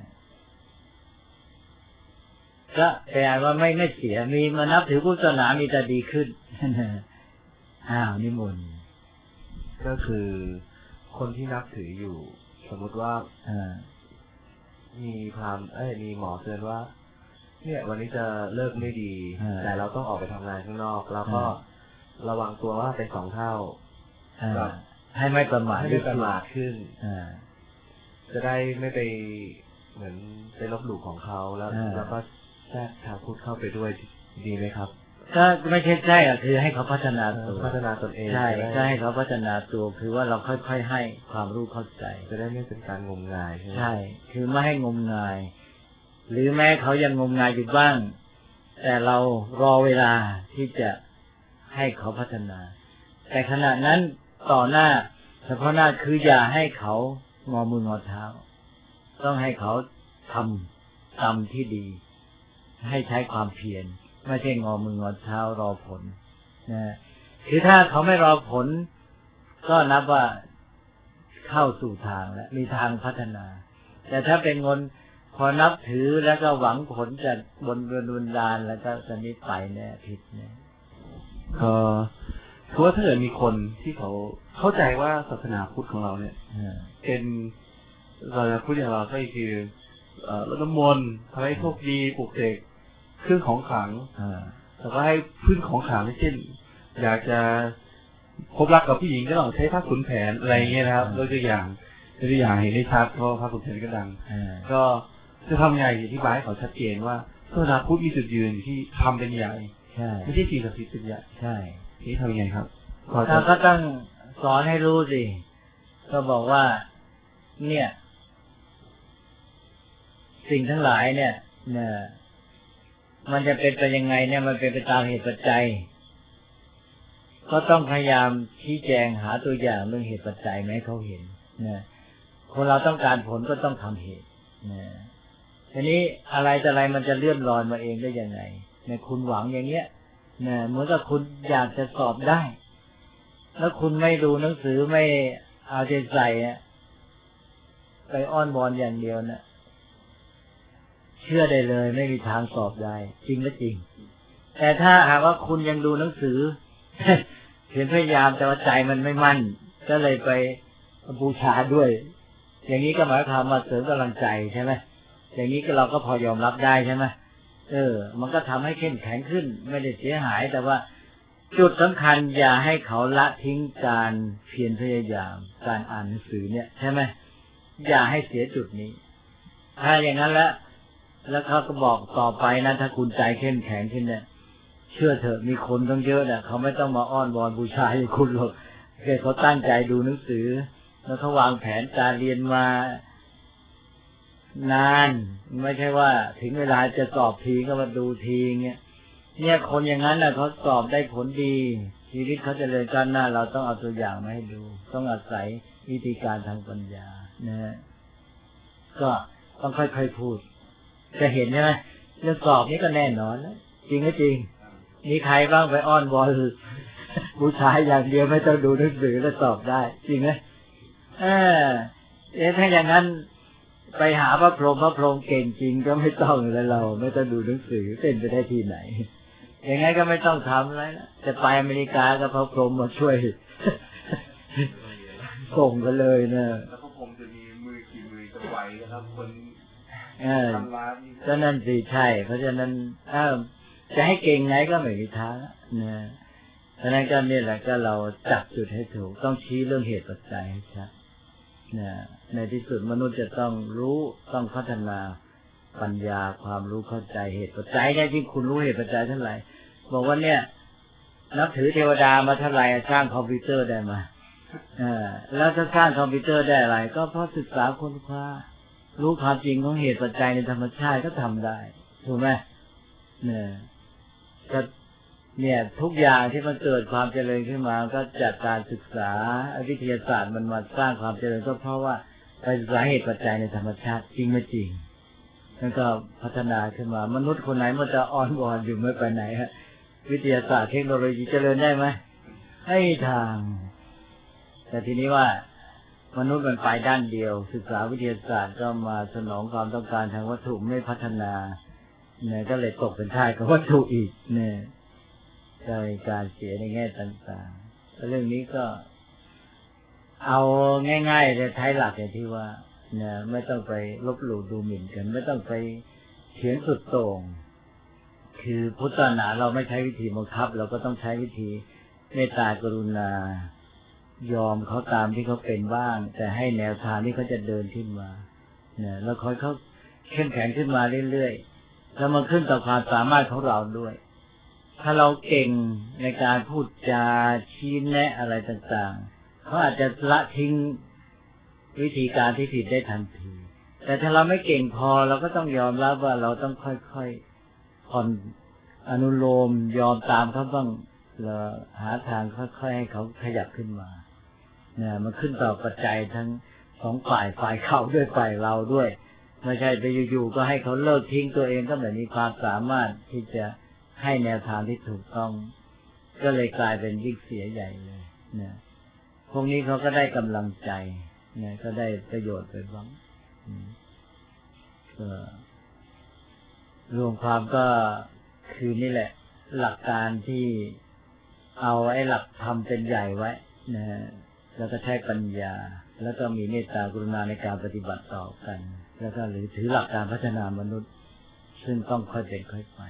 ก็แปลว่าไม่เสียมีมานับถือพุทธศาสนามีแต่ดีขึ้นนิมนต์ก็คือคนที่นับถืออยู่สมมติว่ามีพราหมณ์มีหมอเตือนว่าเนี่ยวันนี้จะเลิกไม่ดีแต่เราต้องออกไปทำงานข้างนอกแล้วก็ระวังตัวว่าเป็น2 เท่าให้ไม่ประมาทขึ้นจะได้ไม่ไปเหมือนไปลบหลู่ของเขาแล้วก็แทรกทางพุทธเข้าไปด้วยดีไหมครับก็ไม่ใช่คือให้เขาพัฒนาตนเองใช่ให้เขาพัฒนาตัวคือว่าเราค่อยๆให้ความรู้เข้าใจจะได้ไม่เป็นการงมงายใช่คือไม่ให้งมงายหรือแม้เขายังงมงายอยู่บ้างแต่เรารอเวลาที่จะให้เขาพัฒนาแต่ขณะนั้นต่อหน้าเฉพาะหน้าคืออย่าให้เขางอมืองอเท้าต้องให้เขาทำกรรมที่ดีให้ใช้ความเพียรไม่ใช่งอมืองอเท้ารอผลนะคือถ้าเขาไม่รอผลก็นับว่าเข้าสู่ทางแล้วมีทางพัฒนาแต่ถ้าเป็นคนพอนับถือแล้วก็หวังผลจากบนบุญดาลแล้วก็สนิทไปเนี่ยผิดเนี่ยเพราะว่าถ้าเกิดมีคนที่เขาเข้าใจว่าศาสนาพุทธของเราเนี่ยเป็นศาสนาพุทธอย่างเราก็คือรดน้ำมนต์ทำให้โชคดีปลุกเสกเครื่องของขลังแต่ก็ให้พึ่งของขลังเช่นอยากจะพบรักกับผู้หญิงก็ต้องใช้ผ้าขุนแผนอะไรเงี้ยนะครับโดยตัวอย่างตัวอย่างเห็นได้ชัดเพราะพระสุเทนก็ดังก็จะทำไงอธิบายให้เขาชัดเจนว่าศาสนาพุทธมีจุดยืนที่ทำเป็นใหญ่ไม่ใช่สิ่งศักดิ์สิทธิ์เป็นใหญ่ใช่นี่ทำยังไงครับก็ต้องสอนให้รู้สิก็บอกว่าเนี่ยสิ่งทั้งหลายเนี่ยมันจะเป็นไปยังไงเนี่ยมันเป็นไปตามเหตุปัจจัยก็ต้องพยายามชี้แจงหาตัวอย่างเรื่องเหตุปัจจัยให้เขาเห็นนะคนเราต้องการผลก็ต้องทำเหตุนะทีนี้อะไรแต่อะไรมันจะเลื่อนลอยมาเองได้ยังไงเนี่ยคุณหวังอย่างเงี้ยนะเหมือนกับคุณอยากจะสอบได้แล้วคุณไม่ดูหนังสือไม่เอาใจใส่ไปอ้อนวอนอย่างเดียวนะเชื่อได้เลยไม่มีทางสอบได้จริงหรือจริงแต่ถ้าหากว่าคุณยังดูหนังสือเห็นพยายามแต่ว่าใจมันไม่มั่นก็เลยไปบูชาด้วยอย่างนี้ก็หมายความว่าเสริมกำลังใจใช่ไหมอย่างนี้ก็เราก็พอยอมรับได้ใช่ไหมมันก็ทำให้เข้มแข็งขึ้นไม่ได้เสียหายแต่ว่าจุดสำคัญอย่าให้เขาละทิ้งการเพียรพยายามการอ่านหนังสือเนี่ยใช่ไหมอย่าให้เสียจุดนี้ถ้าอย่างนั้นแล้วเขาก็บอกต่อไปนะถ้าคุณใจเข้มแข็งขึ้นเนี่ยเชื่อเถอะมีคนต้องเยอะเนี่ยเขาไม่ต้องมาอ้อนวอนบูชาให้คุณหรอกแค่เขาตั้งใจดูหนังสือแล้วเขาวางแผนการเรียนมานานไม่ใช่ว่าถึงเวลาจะสอบทีก็มาดูทีเนี่ยคนอย่างนั้นน่ะเขาสอบได้ผลดีชีวิตเขาจะเจริญก้าวหน้าเราต้องเอาตัวอย่างมาให้ดูต้องอาศัยวิธีการทางปัญญานะก็ต้องค่อยๆพูดจะเห็นใช่ไหมเรื่องสอบนี้ก็แน่นอนแล้วจริงก็จริงมีใครบ้างไปอ้อนวอนบูชาอย่างเดียวไม่ต้องดูหนังสือแล้วสอบได้จริงไหมถ้าอย่างนั้นไปหาพระพรหมเก่งจริงก็ไม่ต้องแล้วเราไม่ต้องดูหนังสือเป็นไปได้ที่ไหนอย่างงั้นก็ไม่ต้องทำอะไรแล้วจะไปอเมริกาก็พระพรหมมาช่วยส่งกันเลยนะแล้วพระพรหมจะมีมือกี่มือจะไหวนะครับคนทำร้ายก็นั่นสิใช่เพราะฉะนั้นจะให้เก่งไงก็ไม่มีทางนะฉะนั้นก็นี่แหละก็เราจับจุดให้ถูกต้องชี้เรื่องเหตุปัจจัยให้ชัดในที่สุดมนุษย์จะต้องรู้ต้องพัฒนาปัญญาความรู้เข้าใจเหตุปัจจัยเนี่ยที่คุณรู้เหตุปัจจัยเท่าไหร่บอกว่าเนี่ยนับถือเทวดามาเท่าไหร่สร้างคอมพิวเตอร์ได้มาแล้วถ้าสร้างคอมพิวเตอร์ได้อะไรก็เพราะศึกษาค้นคว้ารู้ความจริงของเหตุปัจจัยในธรรมชาติก็ทำได้ถูกไหมเนี่ยทุกอย่างที่มันเกิดความเจริญขึ้นมาก็จากการศึกษาวิทยาศาสตร์มันมาสร้างความเจริญก็เพราะว่าไปศึกษาเหตุปัจจัยในธรรมชาติจริงไม่จริงแล้วก็พัฒนาขึ้นมามนุษย์คนไหนมันจะอ้อนวอนอยู่ไม่ไปไหนฮะวิทยาศาสตร์เทคโนโลยีเจริญได้ไหมไม่ทางแต่ทีนี้ว่ามนุษย์มันไปด้านเดียวศึกษาวิทยาศาสตร์ก็มาสนองความต้องการทางวัตถุไม่พัฒนาเนี่ยก็เลยตกเป็นทาสของวัตถุอีกเนี่ยการเสียในแง่ต่างๆเรื่องนี้ก็เอาง่ายๆเลยท้ายหลักอย่างที่ว่าเนี่ยไม่ต้องไปลบหลู่ดูหมิ่นกันไม่ต้องไปเถียงสุดโต่งคือพุทธศาสนาเราไม่ใช้วิธีบังคับเราก็ต้องใช้วิธีเมตตากรุณายอมเขาตามที่เขาเป็นบ้างแต่ให้แนวทางที่เขาจะเดินขึ้นมาเนี่ยแล้วคอยเขาเข้มแข็งขึ้นมาเรื่อยๆแล้วมันขึ้นต่อความสามารถของเราด้วยถ้าเราเก่งในการพูดจาชี้แนะอะไรต่างๆเขาอาจจะละทิ้งวิธีการที่ผิดได้ทันทีแต่ถ้าเราไม่เก่งพอเราก็ต้องยอมรับว่าเราต้องค่อยๆผ่อนอนุโลมยอมตามเขาบ้างแล้วหาทางค่อยๆให้เขาขยับขึ้นมาเนี่ยมันขึ้นต่อปัจจัยทั้งสองฝ่ายเขาด้วยฝ่ายเราด้วยไม่ใช่ไปอยู่ๆก็ให้เขาเลิกทิ้งตัวเองก็แบบมีความสามารถที่จะให้แนวทางที่ถูกต้องก็เลยกลายเป็นยิ่งเสียใหญ่เลยเนี่ยพวกนี้เขาก็ได้กำลังใจเนี่ยก็ได้ประโยชน์ไปบ้างรวมความก็คือนี่แหละหลักการที่เอาไอ้หลักธรรมเป็นใหญ่ไว้นะแล้วก็ใช้ปัญญาแล้วก็มีเมตตากรุณาในการปฏิบัติต่อกันแล้วก็หรือถือหลักการพัฒนามนุษย์ซึ่งต้องค่อยเป็นค่อยไป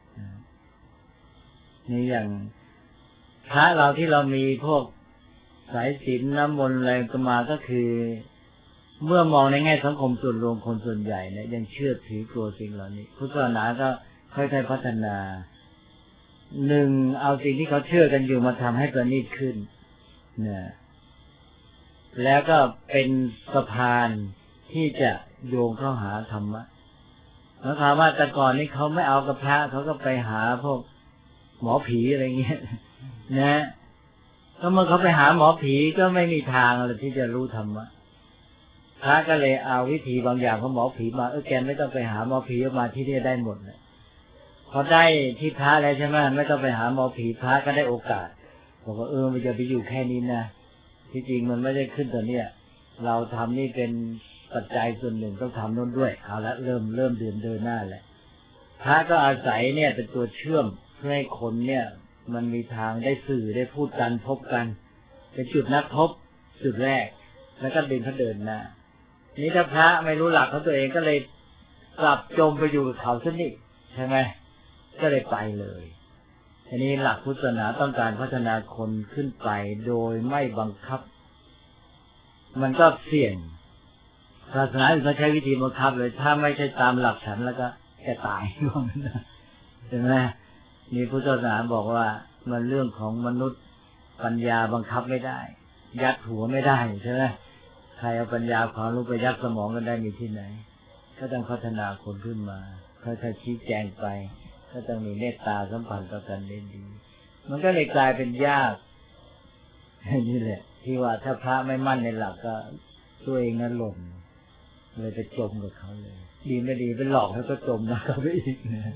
นี่อย่างพระเราที่เรามีพวกสายศีลน้ำมนต์อะไรก็มาก็คือเมื่อมองในแง่สังคมส่วนรวมคนส่วนใหญ่เนี่ยยังเชื่อถือกลัวสิ่งเหล่านี้พุทธศาสนาก็ค่อยๆพัฒนาหนึ่งเอาสิ่งที่เขาเชื่อกันอยู่มาทำให้ประณีตขึ้นนะแล้วก็เป็นสะพานที่จะโยงเข้าหาธรรมะแล้วถามว่าแต่ก่อนนี้เขาไม่เอากับพระเขาก็ไปหาพวกหมอผีอะไรเงี้ยนะก็เมื่อเขาไปหาหมอผีก็ไม่มีทางเลยที่จะรู้ธรรมะพระก็เลยเอาวิธีบางอย่างของหมอผีมาแกไม่ต้องไปหาหมอผีมาที่นี่ได้หมดเลยพอได้ที่พระแล้วใช่ไหมไม่ต้องไปหาหมอผีพระก็ได้โอกาสบอกว่ามันจะไปอยู่แค่นี้นะที่จริงมันไม่ได้ขึ้นตัวเนี้ยเราทำนี่เป็นปัจจัยส่วนหนึ่งต้องทำโน้นด้วยเอาละเริ่มเดินหน้าแหละพระก็อาศัยเนี่ยเป็นตัวเชื่อมเพื่อให้คนเนี่ยมันมีทางได้สื่อได้พูดกันพบกันเป็นจุดนัดพบจุดแรกแล้วก็ดึงเขาเดินหน้านี้ถ้าพระไม่รู้หลักของตัวเองก็เลยกลับจมไปอยู่กับเขาซะนี่ใช่ไหมก็เลยไปเลยทีนี้หลักพุทธศาสนาต้องการพัฒนาคนขึ้นไปโดยไม่บังคับมันก็เสี่ยงศาสนาอื่นเขาใช้วิธีบังคับเลยถ้าไม่ใช่ตามหลักฉันแล้วก็แกตายใช่ไหมนี่พุทธศาสนาบอกว่ามันเรื่องของมนุษย์ปัญญาบังคับไม่ได้ยัดหัวไม่ได้ใช่ไหมใครเอาปัญญาความรู้ไปยัดสมองกันได้มีที่ไหนก็ต้องพัฒนาคนขึ้นมาค่อยๆชี้แจงไปก็ต้องมีเมตตาสัมพันธ์ต่อกันได้ดีมันก็เลยกลายเป็นยากนี่แหละที่ว่าถ้าพระไม่มั่นในหลักก็ตัวเองนั้นหล่นเลยไปจมกับเขาเลยดีไม่ดีเป็นหลอกแล้วก็จมนะเขาไปอีกนะ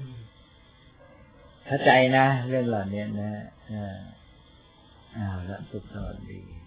เข้าใจนะเรื่องเหล่านี้นะแล้วสุขสวัสดี